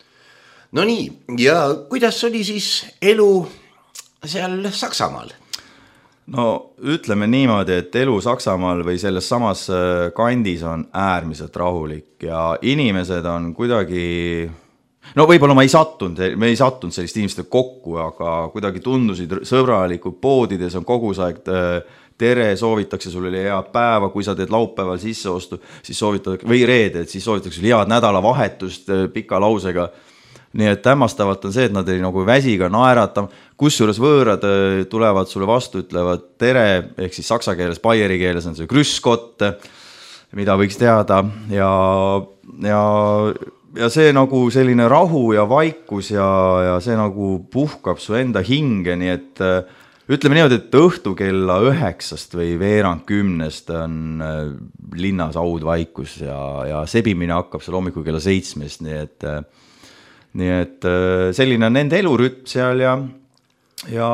No nii, ja kuidas oli siis elu seal Saksamaal? No ütleme niimoodi, et elu Saksamaal või selles samas kandis on äärmiselt rahulik ja inimesed on kuidagi, no võib-olla ma ei sattunud, me ei sattunud sellist inimestega kokku, aga kuidagi tundusid sõbralikud, poodides on kogu aeg tere, soovitakse sulle head päeva, kui sa teed laupäeval sisseostu, siis soovitakse, või reede, siis soovitakse sulle head nädalavahetust pika lausega. Nii et hämmastavalt on see, et nad ei nagu väsiga naerata, kusjuures võõrad tulevad sulle vastu, ütlevad tere, ehk siis saksa keeles, baieri keeles on see grüskott, mida võiks teada ja, ja, ja see nagu selline rahu ja vaikus ja, ja see nagu puhkab su enda hinge, nii et ütleme niimoodi, et õhtu kella üheksast või veerand kümnest on linnas aud vaikus ja, ja sebimine hakkab seal hommikul kella seitsmest, nii et Nii et selline on nende elurütm seal ja, ja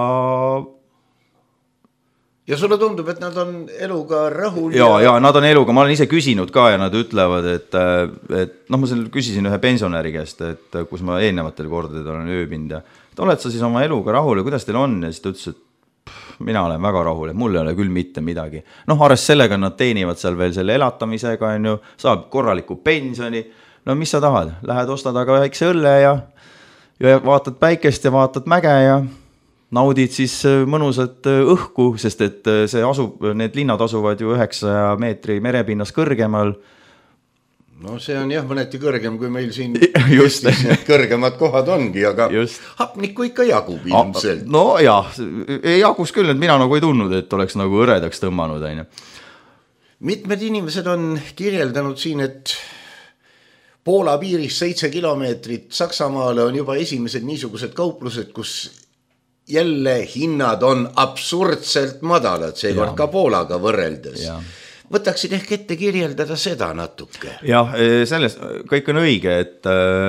ja sulle tundub, et nad on eluga rahul ja, ja... ja nad on eluga, ma olen ise küsinud ka ja nad ütlevad, et, et noh, ma seal küsisin ühe pensionäri käest, et kus ma eelnevatel kordadel olen ööbind ja et oled sa siis oma eluga rahul ja kuidas teil on ja siis ta ütles, et pff, mina olen väga rahul, et mul ei ole küll mitte midagi. Noh, arvest sellega nad teenivad seal veel selle elatamisega, on ju, saab korraliku pensioni. No mis sa tahad? Lähed ostad aga väikse õlle ja, ja vaatad päikest ja vaatad mäge ja naudid siis mõnusat õhku, sest et see asub, need linnad asuvad ju üheksa meetri merepinnas kõrgemal. No see on jah mõneti kõrgem, kui meil siin just. kõrgemad kohad ongi, aga just. Hapnikku ikka jagub ilmselt. No jah, ei jagus küll, et mina nagu ei tundnud, et oleks nagu õredaks tõmmanud. Aine. Mitmed inimesed on kirjeldanud siin, et Poola piirist seitse kilomeetrit Saksamaale on juba esimesed niisugused kauplused, kus jälle hinnad on absurdselt madalad, seekord ka Poolaga võrreldes. Ja. Võtaksid ehk ette kirjeldada seda natuke. Jah, selles kõik on õige, et,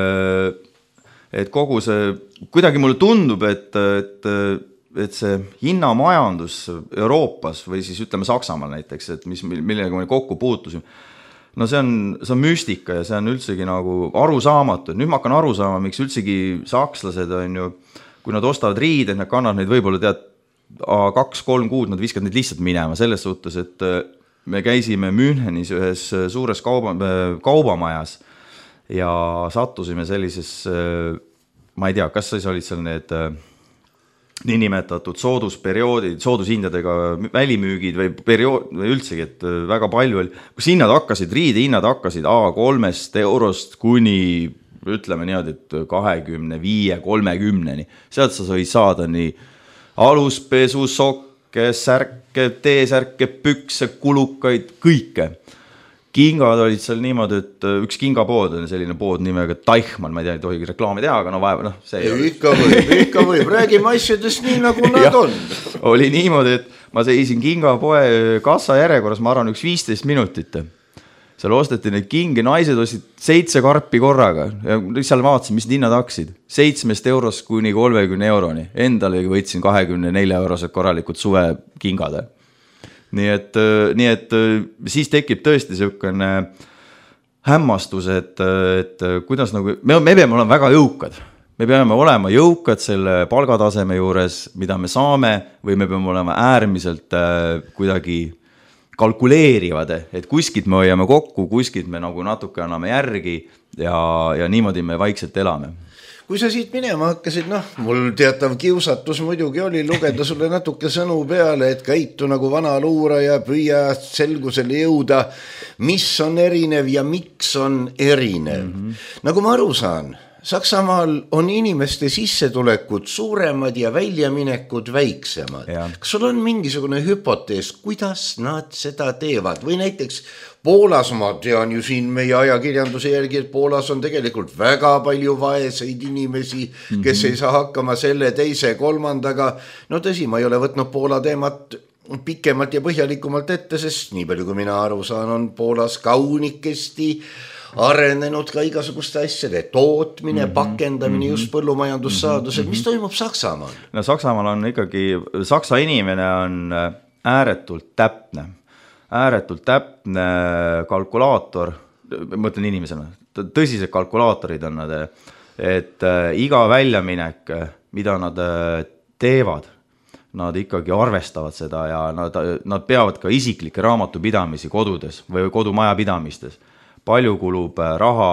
et kogu see, kuidagi mulle tundub, et, et, et see hinnamajandus Euroopas või siis ütleme Saksamaal näiteks, et mis, millega me kokku puutusime, no see on, see on müstika ja see on üldsegi nagu arusaamatu. Nüüd ma hakkan aru saama, miks üldsegi sakslased on ju, kui nad ostavad riide, nad kannavad neid võib-olla tead kaks-kolm kuud, nad viskavad neid lihtsalt minema selles suhtes, et me käisime Münchenis ühes suures kauba, kaubamajas ja sattusime sellises, ma ei tea, kas siis olid seal need niinimetatud soodusperioodid, soodushindadega välimüügid või periood või üldsegi, et väga palju oli, kus hinnad hakkasid, riide hinnad hakkasid A kolmest eurost kuni ütleme niimoodi, et kahekümne viie kolmekümneni. Sealt sa võid saada nii aluspesu, sokke, särke, T-särke, pükse, kulukaid, kõike. Kingad olid seal niimoodi, et üks kingapood on selline pood nimega Teichmann, ma ei tea, ei tohigi reklaami teha, aga no vaeva, noh, see ei ikka võib, ikka võib, räägime asjadest nii, nagu nad on. Oli niimoodi, et ma seisin kingapoe kassa järjekorras, ma arvan, üks viisteist minutit. Seal osteti neid kingi, naised ostsid seitse karpi korraga ja seal vaatasin, mis hinnad hakkasid. Seitsmest eurost kuni kolmekümne euroni. Endale võtsin kahekümne nelja eurosed korralikud suve kingad. Nii et, nii et siis tekib tõesti selline hämmastus, et, et kuidas nagu, me, me peame olema väga jõukad. Me peame olema jõukad selle palgataseme juures, mida me saame, või me peame olema äärmiselt kuidagi kalkuleerivad, et kuskilt me hoiame kokku, kuskilt me nagu natuke anname järgi ja, ja niimoodi me vaikselt elame. Kui sa siit minema hakkasid, noh, mul teatav kiusatus muidugi oli lugeda sulle natuke sõnu peale, et käitu nagu vana luuraja, püüa selgusele jõuda, mis on erinev ja miks on erinev. Mm-hmm. Nagu ma aru saan, Saksamaal on inimeste sissetulekud suuremad ja väljaminekud väiksemad. Ja. Kas sul on mingisugune hüpotees, kuidas nad seda teevad? Või näiteks Poolas, ma tean ju siin meie ajakirjanduse järgi, et Poolas on tegelikult väga palju vaeseid inimesi, kes mm-hmm. ei saa hakkama selle teise kolmandaga. No tõsi, ma ei ole võtnud Poola teemat pikemalt ja põhjalikumalt ette, sest nii palju kui mina aru saan, on Poolas kaunikesti arenenud ka igasuguste asjade tootmine, mm-hmm, pakendamine, mm-hmm, just põllumajandussaadused. Mm-hmm. Mis toimub Saksamaal? No Saksamaal on ikkagi, Saksa inimene on ääretult täpne, ääretult täpne kalkulaator, mõtlen inimesena, tõsised kalkulaatorid on nad, et iga väljaminek, mida nad teevad, nad ikkagi arvestavad seda ja nad, nad peavad ka isiklikke raamatupidamisi kodudes või kodumajapidamistes. Palju kulub raha,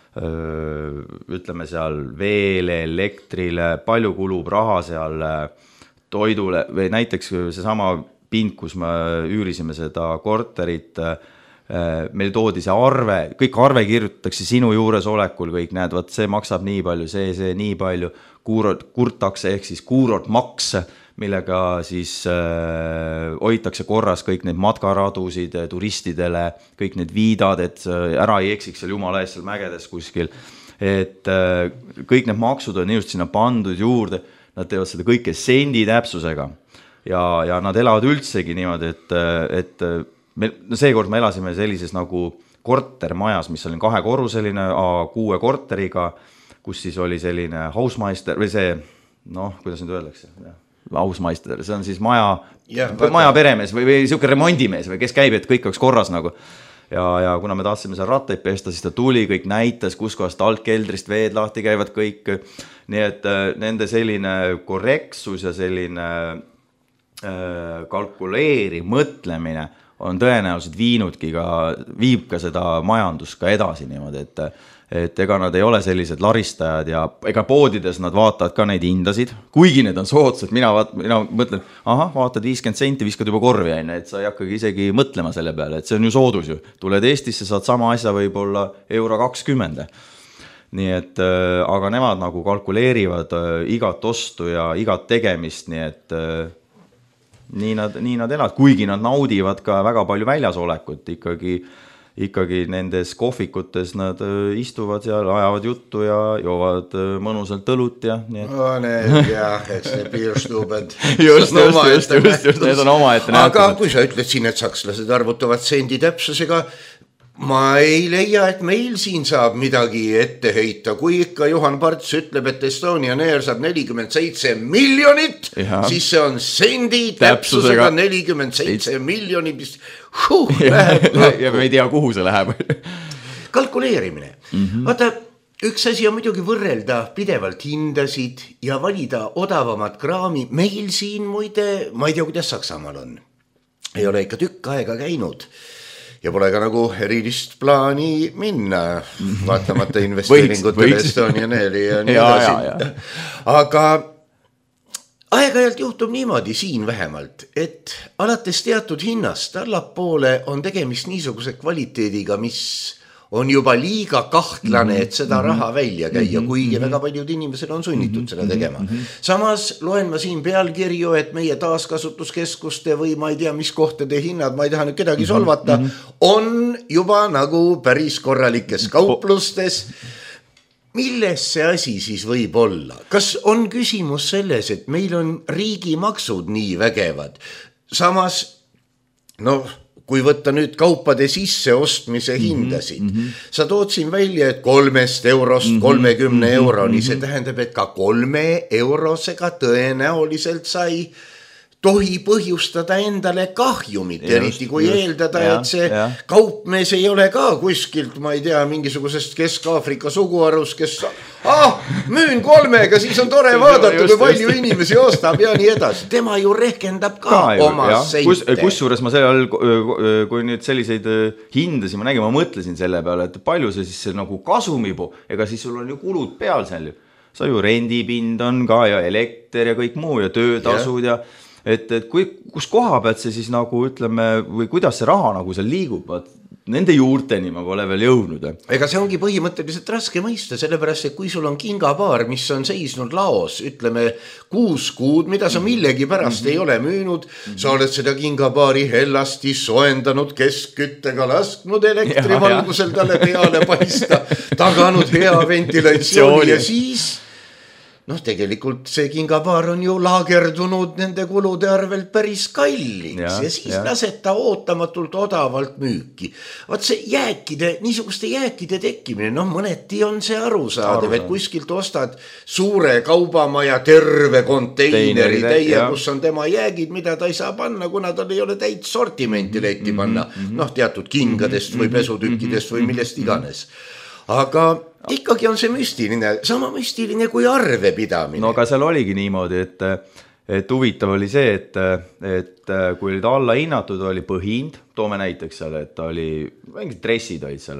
ütleme seal veele, elektrile, palju kulub raha seal toidule või näiteks see sama pind, kus me üürisime seda korterit, meil toodi see arve, kõik arve kirjutatakse sinu juures olekul, kõik näed, võt see maksab nii palju, see, see nii palju, kuurort, kurtakse ehk siis kuurort makse, millega siis äh, hoitakse korras kõik need matkaradusid turistidele, kõik need viidad, et ära ei eksiks seal jumala ees seal mägedes kuskil. Et äh, kõik need maksud on just sinna pandud juurde, nad teevad seda kõike sendi täpsusega ja, ja nad elavad üldsegi niimoodi, et, et me, no seekord me elasime sellises nagu kortermajas, mis oli kahekorruseline A kuue korteriga, kus siis oli selline hausmeister või see, noh, kuidas nüüd öeldakse, jah. Hausmeister, see on siis maja, yeah, maja peremees või, või siuke remondimees või kes käib, et kõik oleks korras nagu. Ja, ja kuna me tahtsime seal rattaid pesta, siis ta tuli, kõik näitas, kus kohast alt keldrist veed lahti käivad kõik. Nii et nende selline korrektsus ja selline äh, kalkuleeriv mõtlemine on tõenäoliselt viinudki ka, viib ka seda majandust ka edasi niimoodi, et et ega nad ei ole sellised laristajad ja ega poodides nad vaatavad ka neid hindasid, kuigi need on soodsad, mina, vaat, mina mõtlen, aha, vaatad viiskümmend senti, viskad juba korvi, et sa ei hakkagi isegi mõtlema selle peale, et see on ju soodus ju, tuled Eestisse, saad sama asja võib-olla euro kakskümmend. Nii et, aga nemad nagu kalkuleerivad igat ostu ja igat tegemist, nii et nii nad, nii nad elavad, kuigi nad naudivad ka väga palju väljasolekut ikkagi. ikkagi nendes kohvikutes nad istuvad seal, ajavad juttu ja joovad mõnusalt õlut ja nii et... no, need, jah, eks see piirstubed just, just, just, just, just, need on oma ette nähtud. Aga kui sa ütled siin, et sakslased arvutavad sendi täpsusega, ma ei leia, et meil siin saab midagi ette heita, kui ikka Juhan Parts ütleb, et Estonian Air saab nelikümmend seitse miljonit, ja. Siis see on sendi täpsusega nelikümmend seitse miljonit, mis huh, läheb. Ja me ei tea, kuhu see läheb. Kalkuleerimine. Mm-hmm. Vaata, üks asi on muidugi võrrelda pidevalt hindasid ja valida odavamat kraami. Meil siin muide, ma ei tea, kuidas Saksamaal on. Ei ole ikka tükk aega käinud. Ja pole ka nagu erilist plaani minna, vaatamata investeeringutele Estonian Airi ja nii edasi. Aga aeg-ajalt juhtub niimoodi siin vähemalt, et alates teatud hinnast allapoole on tegemist niisuguse kvaliteediga, mis on juba liiga kahtlane, et seda raha välja käia, kuigi väga paljud inimesed on sunnitud seda tegema. Samas loen ma siin pealkirju, et meie taaskasutuskeskuste või ma ei tea, mis kohtade hinnad, ma ei taha nüüd kedagi solvata, on juba nagu päris korralikes kauplustes. Milles see asi siis võib olla? Kas on küsimus selles, et meil on riigimaksud nii vägevad? Samas, noh, kui võtta nüüd kaupade sisse ostmise hindasid, mm-hmm. sa tood siin välja, et kolmest eurost mm-hmm. kolmekümne euroni, see tähendab, et ka kolme eurosega tõenäoliselt sai tohi põhjustada endale kahjumit, just, eriti kui just, eeldada, ja, et see ja. Kaupmees ei ole ka kuskilt, ma ei tea, mingisugusest Kesk-Aafrika suguarus, kes ah, müün kolmega, siis on tore vaadata, just, kui palju just. Inimesi ostab ja nii edasi. Tema ju rehkendab ka, ka oma ju, seinte. Kus, kusjuures ma selle all, kui nüüd selliseid hindasid ma nägin, ma mõtlesin selle peale, et palju see siis see nagu kasumipu, ega siis sul on ju kulud peal seal ju. Sa ju rendipind on ka ja elekter ja kõik muu ja töötasud ja, ja et, et kui, kus koha pealt see siis nagu ütleme, või kuidas see raha nagu seal liigub, nende juurteni ma pole veel jõudnud. Ega see ongi põhimõtteliselt raske mõista, sellepärast, et kui sul on kingapaar, mis on seisnud laos, ütleme kuus kuud, mida sa millegi pärast mm-hmm. ei ole müünud, mm-hmm. sa oled seda kingapaari hellasti soendanud keskküttega, lasknud elektrivalgusel talle peale paista, taganud hea ventilatsiooni ja siis... noh, tegelikult see kingapaar on ju laagerdunud nende kulude arvelt päris kalliks ja, ja siis ja. Lased ta ootamatult odavalt müüki. Vaat see jääkide, niisuguste jääkide tekkimine, noh mõneti on see arusaadav, et kuskilt ostad suure kaubamaja terve konteineri täie, kus on tema jäägid, mida ta ei saa panna, kuna tal ei ole täit sortimenti letti panna, mm-hmm. noh teatud kingadest või pesutükkidest või millest iganes. Aga ikkagi on see müstiline, sama müstiline kui arvepidamine. No aga seal oligi niimoodi, et, et huvitav oli see, et, et kui oli ta alla hinnatud, oli põhind, toome näiteks seal, et oli, mingid dressid olid seal,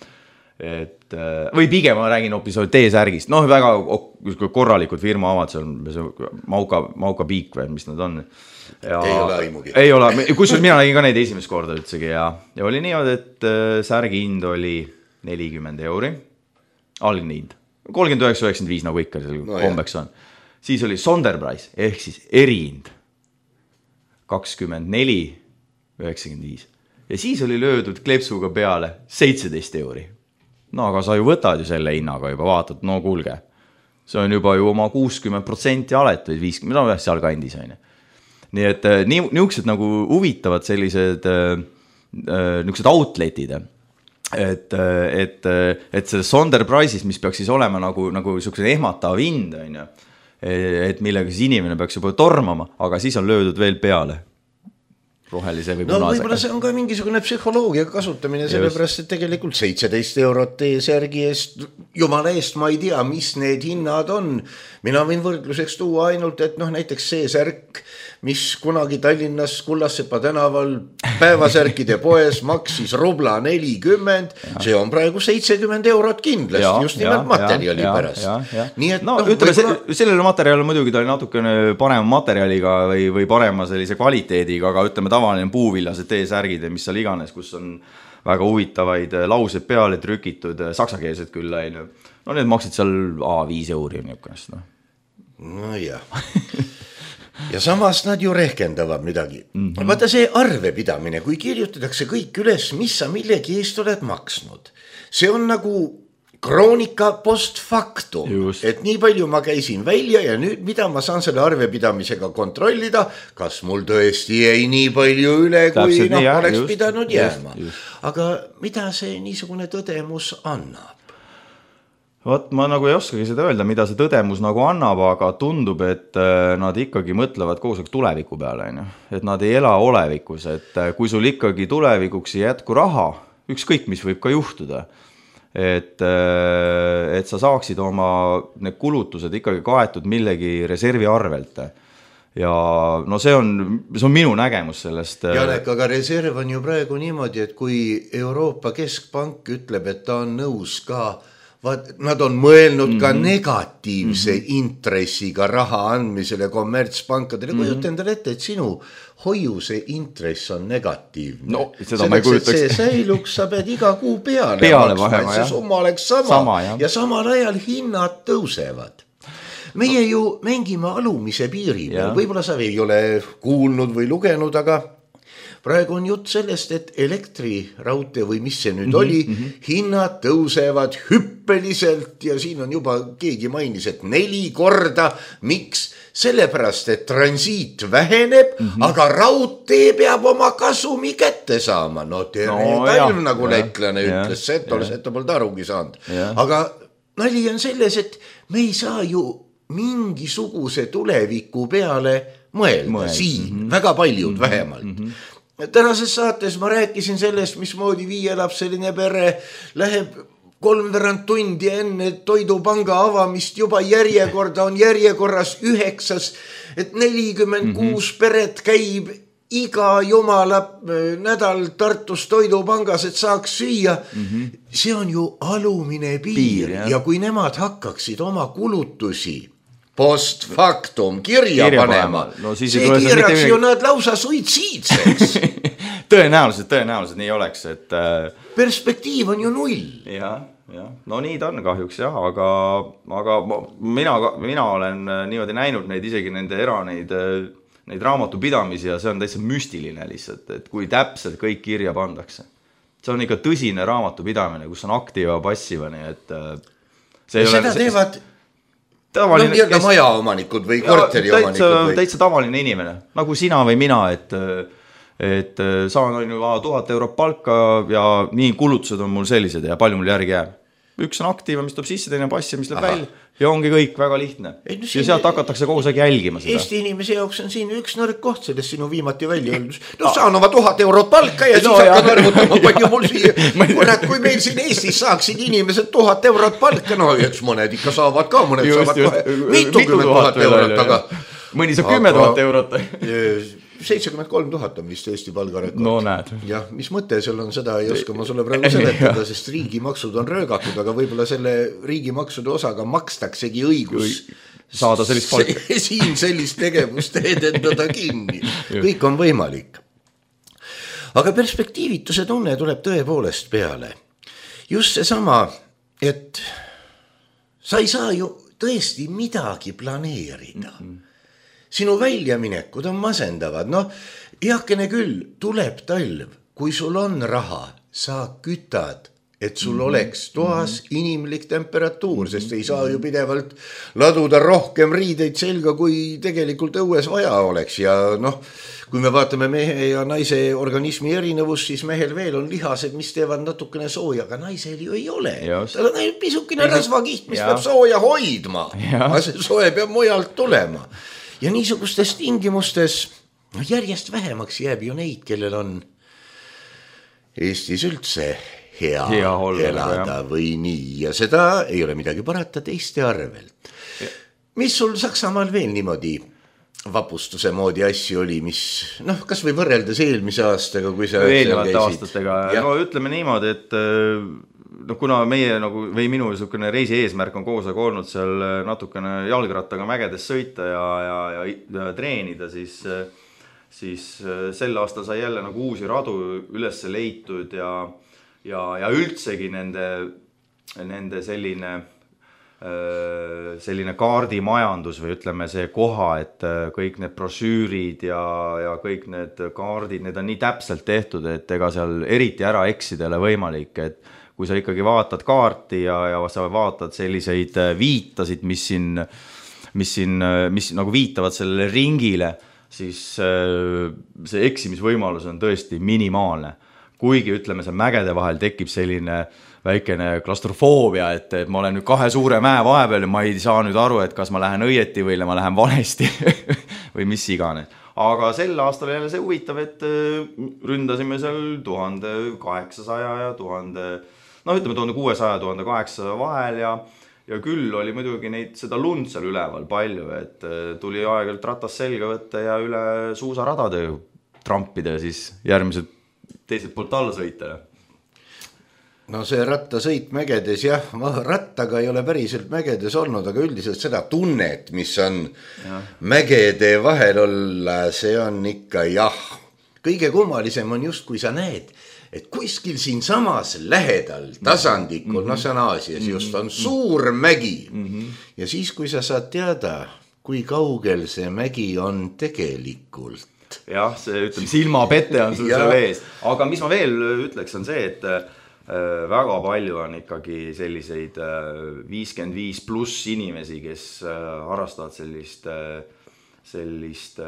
et, või pigem ma räägin hoopis T-särgist, noh väga korralikud firma omad seal, Mauka, Mauka Piik või mis nad on. Ja, ei ole aimugi. Ei ole, kusjuures mina nägin ka neid esimest korda üldsegi ja, ja oli niimoodi, et särgi hind oli nelikümmend euri, algne hind, kolmkümmend üheksa üheksakümmend viis nagu ikka no, kombeks on. Siis oli Sonderpreis ehk siis erihind kakskümmend neli üheksakümmend viis ja siis oli löödud klepsuga peale seitseteist euri. No aga sa ju võtad ju selle hinnaga juba, vaatad, no kuulge, see on juba ju oma kuuskümmend protsenti alet või viiskümmend, no seal kandis on. Nii et nii, niisugused nagu huvitavad sellised niisugused outletid, et, et, et see Sonderpreisis, mis peaks siis olema nagu, nagu niisugune ehmatav hind, on ju, et millega siis inimene peaks juba tormama, aga siis on löödud veel peale rohelise või punasega. No võib-olla see on ka mingisugune psühholoogia kasutamine, sellepärast, et tegelikult seitseteist eurot T-särgi eest, jumala eest ma ei tea, mis need hinnad on. Mina võin võrdluseks tuua ainult, et noh, näiteks see särk, mis kunagi Tallinnas Kullassepa tänaval päevasärkide poes maksis rubla nelikümmend, see on praegu seitsekümmend eurot kindlasti, ja, just nimelt ja, materjali ja, pärast. Ja, ja. Nii et, no, no, ütleme, võib-olla... sellele materjal muidugi ta oli natukene parema materjaliga või, või parema sellise kvaliteediga, aga ütleme tavaline puuvillased T-särgid, mis seal iganes, kus on väga huvitavaid laused peale trükitud, saksakeelsed küll, no need maksid seal A viis euri niisugust. No, no jah. ja samas nad ju rehkendavad midagi mm. -hmm. Vaata see arvepidamine, kui kirjutatakse kõik üles, mis sa millegi eest oled maksnud, see on nagu kroonika post factum, et nii palju ma käisin välja ja nüüd mida ma saan selle arvepidamisega kontrollida, kas mul tõesti jäi nii palju üle, kui noh, nii, oleks just, pidanud jääma. Just, just. Aga mida see niisugune tõdemus annab? Vot ma nagu ei oskagi seda öelda, mida see tõdemus nagu annab, aga tundub, et nad ikkagi mõtlevad koos tuleviku peale, et nad ei ela olevikus, et kui sul ikkagi tulevikuks ei jätku raha, ükskõik mis võib ka juhtuda, et, et sa saaksid oma need kulutused ikkagi kaetud millegi reservi arvelt. Ja no see on, see on minu nägemus sellest. Janek, aga reserv on ju praegu niimoodi, et kui Euroopa Keskpank ütleb, et ta on nõus ka, vaat, nad on mõelnud mm-hmm. ka negatiivse mm-hmm. intressiga raha andmisele kommertspankadele, kui mm-hmm. ütlen ette, et sinu hoiuse intress on negatiivne. No, seda selleks, ma ei kujutaks. See säiluks, sa pead iga kuu peale, peale maksma, vahema, et see summa oleks sama, sama ja samal ajal hinnad tõusevad. Meie no. ju mängime alumise piiri peal, võib-olla sa ei ole kuulnud või lugenud, aga praegu on jutt sellest, et elektriraudtee või mis see nüüd mm-hmm, oli, mm-hmm. hinnad tõusevad hüppeliselt ja siin on juba keegi mainis, et neli korda, miks? Sellepärast, et transiit väheneb, mm-hmm. aga raudtee peab oma kasumi kätte saama. No tere no, talv, nagu ja, lätlane ja, ütles, Setol, Seto polnud arugi saanud. Ja. Aga nali on selles, et me ei saa ju mingisuguse tuleviku peale mõelda Mõeld. siin, mm-hmm. väga paljud mm-hmm. vähemalt. Mm-hmm. Tänases saates ma rääkisin sellest, mismoodi viielapseline pere läheb kolmveerand tundi enne toidupanga avamist juba järjekorda on järjekorras üheksas, et nelikümmend kuus mm-hmm. peret käib iga jumala nädal Tartus toidupangas, et saaks süüa. Mm-hmm. See on ju alumine piir, piir ja. ja kui nemad hakkaksid oma kulutusi post factum kirja, kirja panema, no, see kiiraks ju nad lausa suitsiidseks. tõenäoliselt, tõenäoliselt nii oleks, et perspektiiv on ju null. Jah, jah. No nii ta on kahjuks jah, aga, aga mina, mina olen niimoodi näinud neid isegi nende era neid, neid raamatupidamisi ja see on täitsa müstiline lihtsalt, et kui täpselt kõik kirja pandakse. See on ikka tõsine raamatupidamine, kus on aktiva passiva, nii et see ja ei seda ole, teevad tavaline, no nii-öelda majaomanikud või korteriomanikud täitsa, või? Täitsa tavaline inimene, nagu sina või mina, et, et saan on ju tuhat eurot palka ja nii kulutused on mul sellised ja palju mul järgi jääb. Üks on aktiiva, mis tuleb sisse, teine passi, mis läheb välja ja ongi kõik väga lihtne. Ei, no siin, ja sealt hakatakse kogu aeg jälgima seda. Eesti inimese jaoks on siin üks nõrk koht sellest sinu viimati välja öeldus. No saan oma tuhat eurot palka ja no, siis hakkan arvutama, palju mul siia. Kui meil siin Eestis saaksid inimesed tuhat eurot palka, no eks mõned ikka saavad ka, mõned just, saavad just, kohe mitukümmend tuhat eurot, aga mõni saab kümme tuhat eurot. seitsekümmend kolm tuhat on vist Eesti palgarekord. No näed. Ja mis mõte seal on, seda ei oska ma sulle praegu seletada, sest riigimaksud on röögatud, aga võib-olla selle riigimaksude osaga makstaksegi õigus saada sellist palka. Siin sellist tegevust edendada kinni. Kõik on võimalik. Aga perspektiivituse tunne tuleb tõepoolest peale. Just see sama, et sa ei saa ju tõesti midagi planeerida. Mm-hmm. Sinu väljaminekud on masendavad, noh, eakene küll, tuleb talv, kui sul on raha, sa kütad, et sul mm-hmm. oleks toas mm-hmm. inimlik temperatuur, sest ei saa ju pidevalt laduda rohkem riideid selga, kui tegelikult õues vaja oleks ja noh, kui me vaatame mehe ja naise organismi erinevus, siis mehel veel on lihased, mis teevad natukene sooja, aga naisel ju ei ole. Tal on pisukene rasvakiht, mis ja. peab sooja hoidma, aga see soe peab mujalt tulema. Ja niisugustes tingimustes järjest vähemaks jääb ju neid, kellel on Eestis üldse hea, hea olla, elada jah. Või nii. Ja seda ei ole midagi parata teiste arvelt. Ja. Mis sul Saksamaal veel niimoodi vapustuse moodi asju oli, mis, noh, kas või võrreldes eelmise aastaga, kui sa eelnevate aastatega, ja. no ütleme niimoodi, et no kuna meie nagu, või minu niisugune reisi eesmärk on koos aga olnud seal natukene jalgrattaga mägedes sõita ja, ja, ja, ja treenida, siis, siis sel aastal sai jälle nagu uusi radu üles leitud ja, ja, ja üldsegi nende, nende selline selline kaardimajandus või ütleme see koha, et kõik need brošüürid ja, ja kõik need kaardid, need on nii täpselt tehtud, et ega seal eriti ära eksidele võimalik, et kui sa ikkagi vaatad kaarti ja, ja sa vaatad selliseid viitasid, mis siin, mis siin, mis nagu viitavad sellele ringile, siis see eksimisvõimalus on tõesti minimaalne. Kuigi ütleme, see mägede vahel tekib selline väikene klastrofoobia, et, et ma olen nüüd kahe suure mäe vahepeal ja ma ei saa nüüd aru, et kas ma lähen õieti või ma lähen valesti või mis iganes. Aga sel aastal jälle see huvitav, et ründasime seal tuhande kaheksasaja ja tuhande, no ütleme tuhande kuuesaja ja tuhande kaheksasaja vahel ja, ja küll oli muidugi neid seda lund seal üleval palju, et tuli aegelt ratas selga võtta ja üle suusaradade trampida ja siis järgmised teiselt poolt alla sõita. No see rattasõit mägedes, jah, ma rattaga ei ole päriselt mägedes olnud, aga üldiselt seda tunnet, mis on ja. mägede vahel olla, see on ikka jah. Kõige kummalisem on just, kui sa näed, et kuskil siin samas lähedal tasandikul, mm-hmm. no see on Aasias just, on suur mägi. Mm-hmm. Ja siis, kui sa saad teada, kui kaugel see mägi on tegelikult. Jah, see ütleme, silmapete on sul seal ees. Aga mis ma veel ütleks, on see, et väga palju on ikkagi selliseid viiskümmend viis pluss inimesi, kes harrastavad sellist, sellist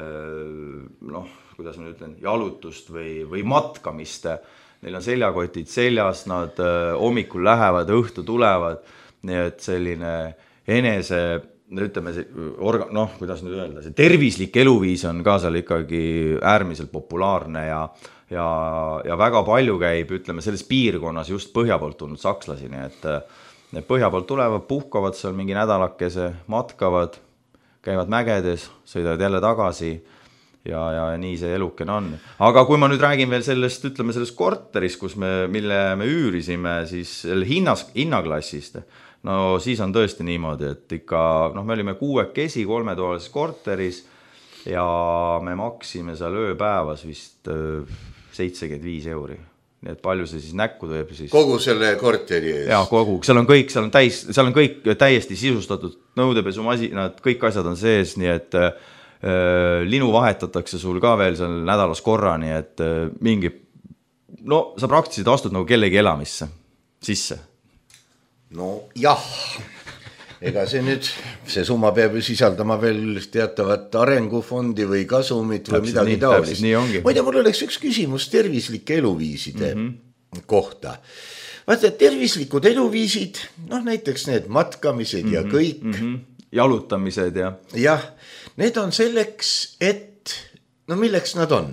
noh, kuidas ma ütlen, jalutust või, või matkamist. Neil on seljakotid seljas, nad hommikul lähevad, õhtu tulevad, nii et selline enese, ütleme, orga, noh, kuidas nüüd öelda, see tervislik eluviis on ka seal ikkagi äärmiselt populaarne ja Ja, ja väga palju käib, ütleme, selles piirkonnas just põhja poolt tulnud sakslasi, nii et need põhja poolt tulevad, puhkavad seal mingi nädalakese, matkavad, käivad mägedes, sõidavad jälle tagasi ja, ja nii see eluken on. Aga kui ma nüüd räägin veel sellest, ütleme, sellest korteris, kus me, mille me üürisime, siis hinnas, hinnaklassist, no siis on tõesti niimoodi, et ikka, noh, me olime kuuekesi kolmetoalises korteris ja me maksime seal ööpäevas vist seitsekümmend viis euri. Nii et palju see siis näkku teeb siis. Kogu selle korteri ees? Jaa, kogu. Seal on kõik, seal on, täis, seal on kõik täiesti sisustatud nõudepesumasinad, kõik asjad on sees, nii et äh, linu vahetatakse sul ka veel seal nädalas korra, nii et äh, mingi, no sa praktiliselt astud nagu kellegi elamisse sisse. No jah. Ega see nüüd, see summa peab ju sisaldama veel teatavat arengufondi või kasumit või täpselt midagi nii, taolist. Ma ei tea, mul oleks üks küsimus tervislike eluviiside mm-hmm. kohta. Vaata, tervislikud eluviisid, noh näiteks need matkamised mm-hmm. ja kõik. Mm-hmm. Jalutamised ja. Jah, need on selleks, et, no milleks nad on?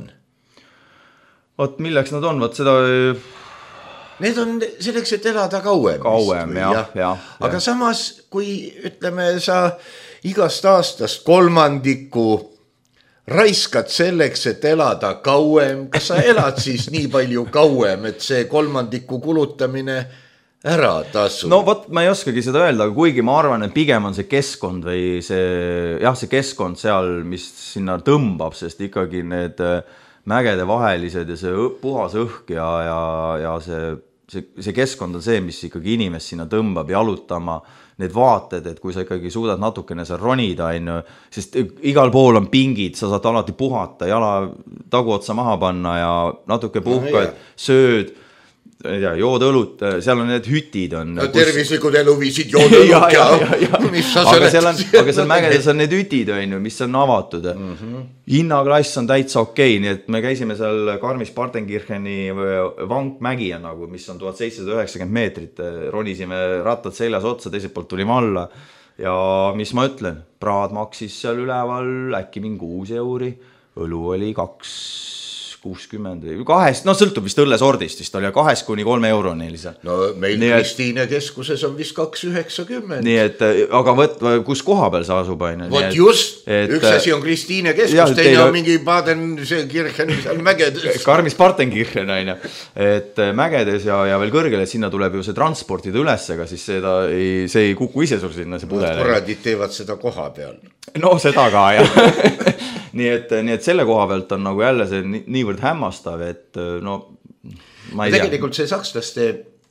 Vot milleks nad on, vot seda... Need on selleks, et elada kauem. Kauem, jah, jah, jah. Aga samas, kui ütleme, sa igast aastast kolmandiku raiskad selleks, et elada kauem, kas sa elad siis nii palju kauem, et see kolmandiku kulutamine ära tasu? No vot, ma ei oskagi seda öelda, aga kuigi ma arvan, et pigem on see keskkond või see, jah, see keskkond seal, mis sinna tõmbab, sest ikkagi need mägede vahelised ja see puhas õhk ja, ja, ja see, see, see keskkond on see, mis ikkagi inimest sinna tõmbab jalutama, need vaated, et kui sa ikkagi suudad natukene seal ronida, sest igal pool on pingid, sa saad alati puhata, jala taguotsa maha panna ja natuke puhkad, no, sööd, ei tea, jood õlut, seal on need hütid on. No, kus... tervislikud eluviisid, jood õlut ja, ja, ja, ja. Mis sa aga seal on, aga seal mägedes on need hütid, on ju, mis on avatud. Mm-hmm. Hinnaklass on täitsa okei, nii et me käisime seal Garmisch-Partenkircheni Vankmägi, nagu, mis on tuhat seitsesada üheksakümmend meetrit, ronisime rattad seljas otsa, teiselt poolt tulime alla ja mis ma ütlen, praad maksis seal üleval äkki mingi kuus euri, õlu oli kaks kuuskümmend või kahest, no sõltub vist õllesordist vist oli, kahest kuni kolme euroni lihtsalt. No meil nii Kristiine et, keskuses on vist kaks üheksakümmend. Nii et, aga võt, kus koha peal sa asub aina? Vot et, just, et, üks asi on Kristiine keskus, jah, teine on mingi Baden-Kirchen mägedes. Garmisch-Partenkirchen aina, et mägedes ja, ja veel kõrgele, et sinna tuleb ju see transportida üles, aga siis seda ei, see ei kuku ise sul sinna see pudel. Korradid teevad seda koha peal. No seda ka, jah. nii, et, nii et selle koha pealt on nagu jälle see niivõrd hämmastav, et no ma ei tegelikult tea. See sakslaste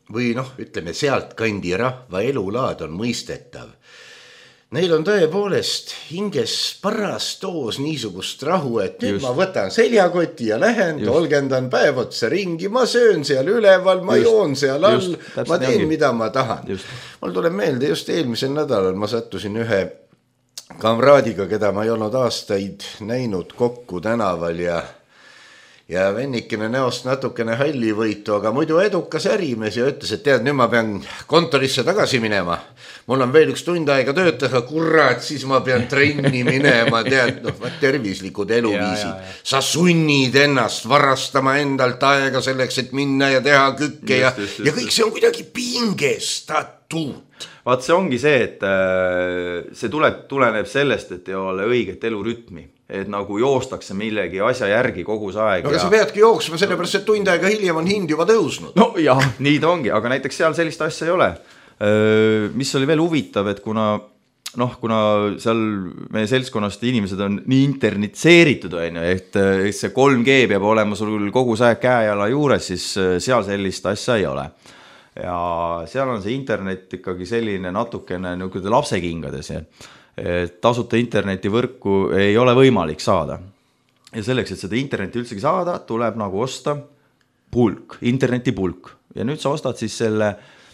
või noh, ütleme sealt kandi rahva elulaad on mõistetav. Neil on tõepoolest hinges paras toos niisugust rahu, et nüüd just. Ma võtan seljakoti ja lähen, tolgendan päev otsa ringi, ma söön seal üleval, ma just. Joon seal all, just. Ma teen ongi. Mida ma tahan. Just. Mul tuleb meelde just eelmisel nädalal ma sattusin ühe kamraadiga, keda ma ei olnud aastaid näinud kokku tänaval ja ja vennikene näost natukene hallivõitu, aga muidu edukas ärimees ja ütles, et tead, nüüd ma pean kontorisse tagasi minema. Mul on veel üks tund aega töötada, kurat, siis ma pean trenni minema, tead, noh, tervislikud eluviisid. Ja, ja, ja. Sa sunnid ennast varastama endalt aega selleks, et minna ja teha kükke just, ja, just, just, ja kõik see on kuidagi pingestatud. Vaat see ongi see, et see tuleb, tuleneb sellest, et ei ole õiget elurütmi. Et nagu joostakse millegi asja järgi kogu see aeg. No, aga ja... sa peadki jooksma sellepärast, et tund aega hiljem on hind juba tõusnud. No jah, nii ta ongi, aga näiteks seal sellist asja ei ole. Mis oli veel huvitav, et kuna, noh, kuna seal meie seltskonnast inimesed on nii internetseeritud, et see kolm G peab olema sul kogu see aeg käejala juures, siis seal sellist asja ei ole. Ja seal on see internet ikkagi selline natukene nagu lapsekingades ja et tasuta internetivõrku ei ole võimalik saada. Ja selleks, et seda interneti üldsegi saada, tuleb nagu osta pulk, internetipulk. Ja nüüd sa ostad siis selle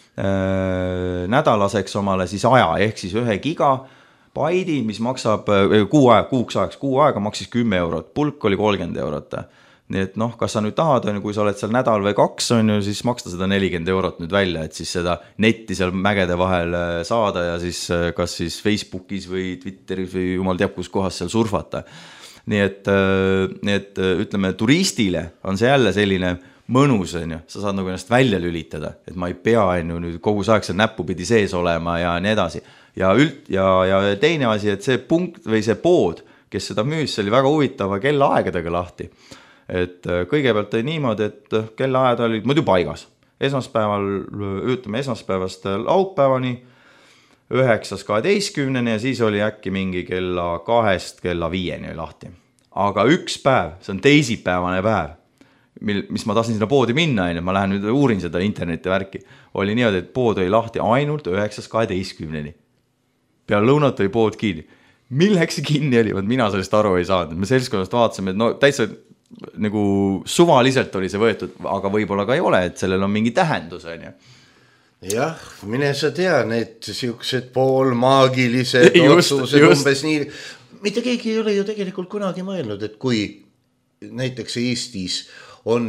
äh, nädalaseks omale siis aja, ehk siis ühe gigabaidi, mis maksab äh, kuu aeg, kuuks ajaks, kuu aega maksis kümme eurot, pulk oli kolmkümmend eurot. Nii et noh, kas sa nüüd tahad, on, kui sa oled seal nädal või kaks, on ju, siis maksta seda nelikümmend eurot nüüd välja, et siis seda netti seal mägede vahel saada ja siis kas siis Facebookis või Twitteris või jumal teab, kus kohas seal surfata. Nii et, nii et ütleme, turistile on see jälle selline mõnus, on ju, sa saad nagu ennast välja lülitada, et ma ei pea on ju nüüd kogu see aeg seal näppupidi sees olema ja nii edasi. Ja, üld, ja, ja teine asi, et see punkt või see pood, kes seda müüs, see oli väga huvitava kellaaegadega lahti. Et kõigepealt oli niimoodi, et kellaajad olid muidu paigas. Esmaspäeval, ütleme esmaspäevast laupäevani, üheksast kaheteistkümneni ja siis oli äkki mingi kella kahest kella viieni lahti. Aga üks päev, see on teisipäevane päev, mil, mis ma tahtsin sinna poodi minna, ma lähen nüüd uurin seda interneti värki, oli niimoodi, et pood oli lahti ainult üheksast kaheteistkümneni. Peale lõunat oli pood kinni. Milleks see kinni oli? Mina sellest aru ei saanud. Me seltskonnast vaatasime, et no täitsa nagu suvaliselt oli see võetud, aga võib-olla ka ei ole, et sellel on mingi tähendus, on ju. Jah, mine sa tea, need siuksed poolmaagilised otsused umbes nii. Mitte keegi ei ole ju tegelikult kunagi mõelnud, et kui näiteks Eestis on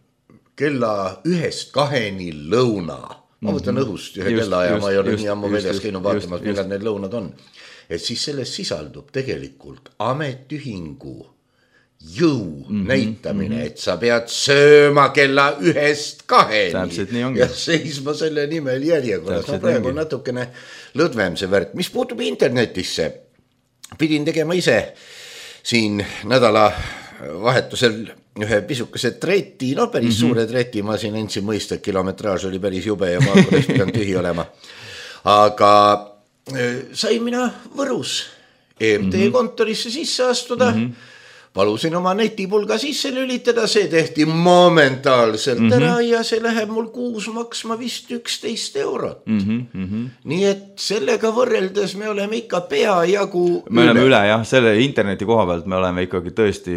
kella ühest kaheni lõuna, ma võtan õhust ühe just, kella ja just, ma ei ole just, nii ammu väljas käinud vaatamas, millal need lõunad on, et siis selles sisaldub tegelikult ametiühingu jõu mm-hmm, näitamine, mm-hmm. et sa pead sööma kella ühest kaheni ja seisma selle nimel järjekorras. No praegu on natukene lõdvem see värk. Mis puutub internetisse, pidin tegema ise siin nädala vahetusel ühe pisukese treti, no päris mm-hmm. suure treti, ma siin endsin mõista, et kilometraaž oli päris jube ja ma oleks pidanud tühi olema. Aga sain mina Võrus E M T mm-hmm. kontorisse sisse astuda, mm-hmm. palusin oma netipulga sisse lülitada, see tehti momentaalselt mm-hmm. ära ja see läheb mul kuus maksma vist üksteist eurot. Mm-hmm. Mm-hmm. Nii et sellega võrreldes me oleme ikka peajagu me üle. Oleme üle, jah, selle interneti koha pealt me oleme ikkagi tõesti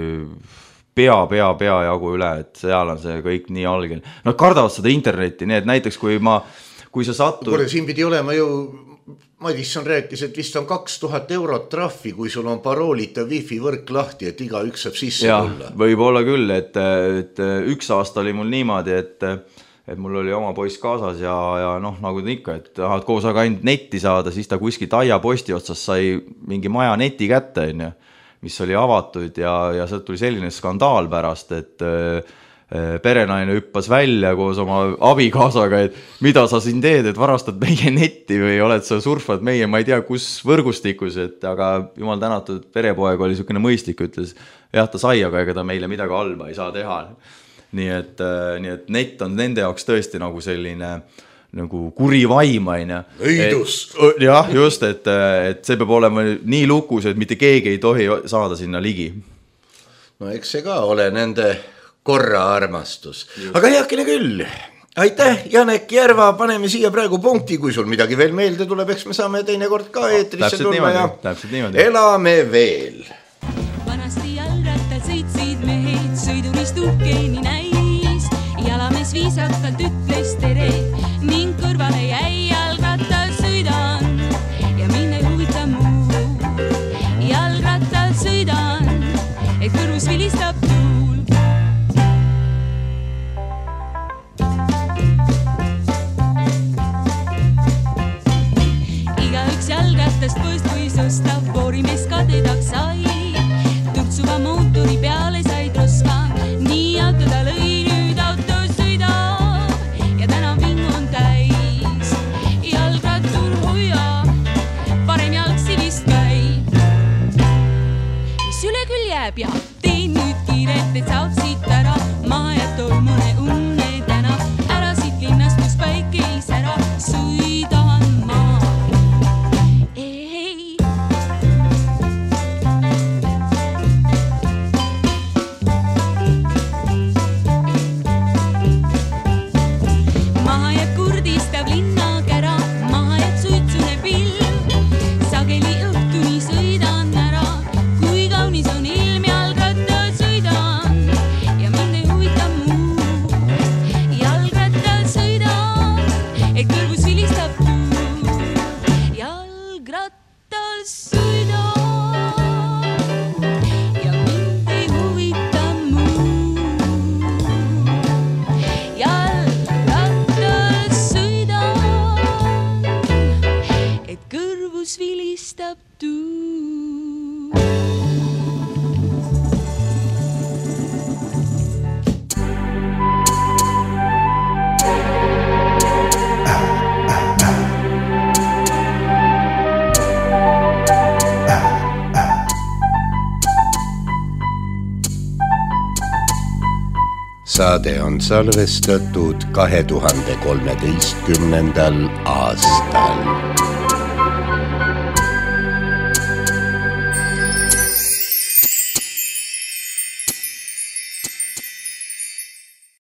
pea, pea, pea jagu üle, et seal on see kõik nii algel. Nad kardavad seda internetti, nii et näiteks kui ma, kui sa satud... Kore, siin pidi olema ju... Madisson rääkis, et vist on kaks tuhat eurot trahvi, kui sul on paroolita wifi võrk lahti, et iga üks saab sisse tulla. Võib olla küll, et, et üks aasta oli mul niimoodi, et, et mul oli oma poiss kaasas ja, ja noh, nagu ta ikka, et tahad koos aga ainult netti saada, siis ta kuskil Taia posti otsas sai mingi maja neti kätte, mis oli avatud ja, ja sealt tuli selline skandaal pärast, et perenaine hüppas välja koos oma abikaasaga, et mida sa siin teed, et varastad meie netti või oled sa surfad meie, ma ei tea, kus võrgustikus, et aga jumal tänatud perepoeg oli niisugune mõistlik, ütles, jah, ta sai, aga ega ta meile midagi halba ei saa teha. Nii et, nii et net on nende jaoks tõesti nagu selline nagu kuri vaimaine. Õidus. Jah, just, et, et see peab olema nii lukus, et mitte keegi ei tohi saada sinna ligi. No eks see ka ole nende korra armastus. Just. Aga heakene küll, aitäh, Janek Järva, paneme siia praegu punkti, kui sul midagi veel meelde tuleb, eks me saame teinekord ka eetrisse täpselt tulla niimoodi, ja täpselt niimoodi. Elame veel. Vanasti jalrattal sõitsid mehed, sõidurist uhkeeni näis, jalamees viisakalt ütles tere ning kõrvale jäi jalgrattal sõidan ja mind ei huvita muu. Jalgrattal sõidan, et kõrvus vilistab tuul. Igaüks jalgrattast poest võis osta, poorimees kadedaks sai. Tuktsuva mootori peale said rosva, nii auto ta lõi, nüüd auto sõidab ja täna ving on täis. Jalgrattur hoia, parem jalgsi vist käib. Mis üle küll jääb ja teen nüüd kiiret, et saab siit ära. Maha ja tolmune unne täna, ära siit linnast, kus päike ei sära. Sõidan ma. Ei. Maha jääb kurdistav linnakära, maha jääb suitsune pilv. Sageli õhtuni sõidan ära, kui kaunis on ilm, jalgrattal sõidan ja mind ei huvita muu. Jalgrattal sõidan, et kõrvus vilistab tuul. Jalgrattal sõidan ja mind ei huvita muu. Jalgrattal sõidan, et kõrvus vilistab tuul. Saade on salvestatud kahe tuhande kolmeteistkümnendal aastal.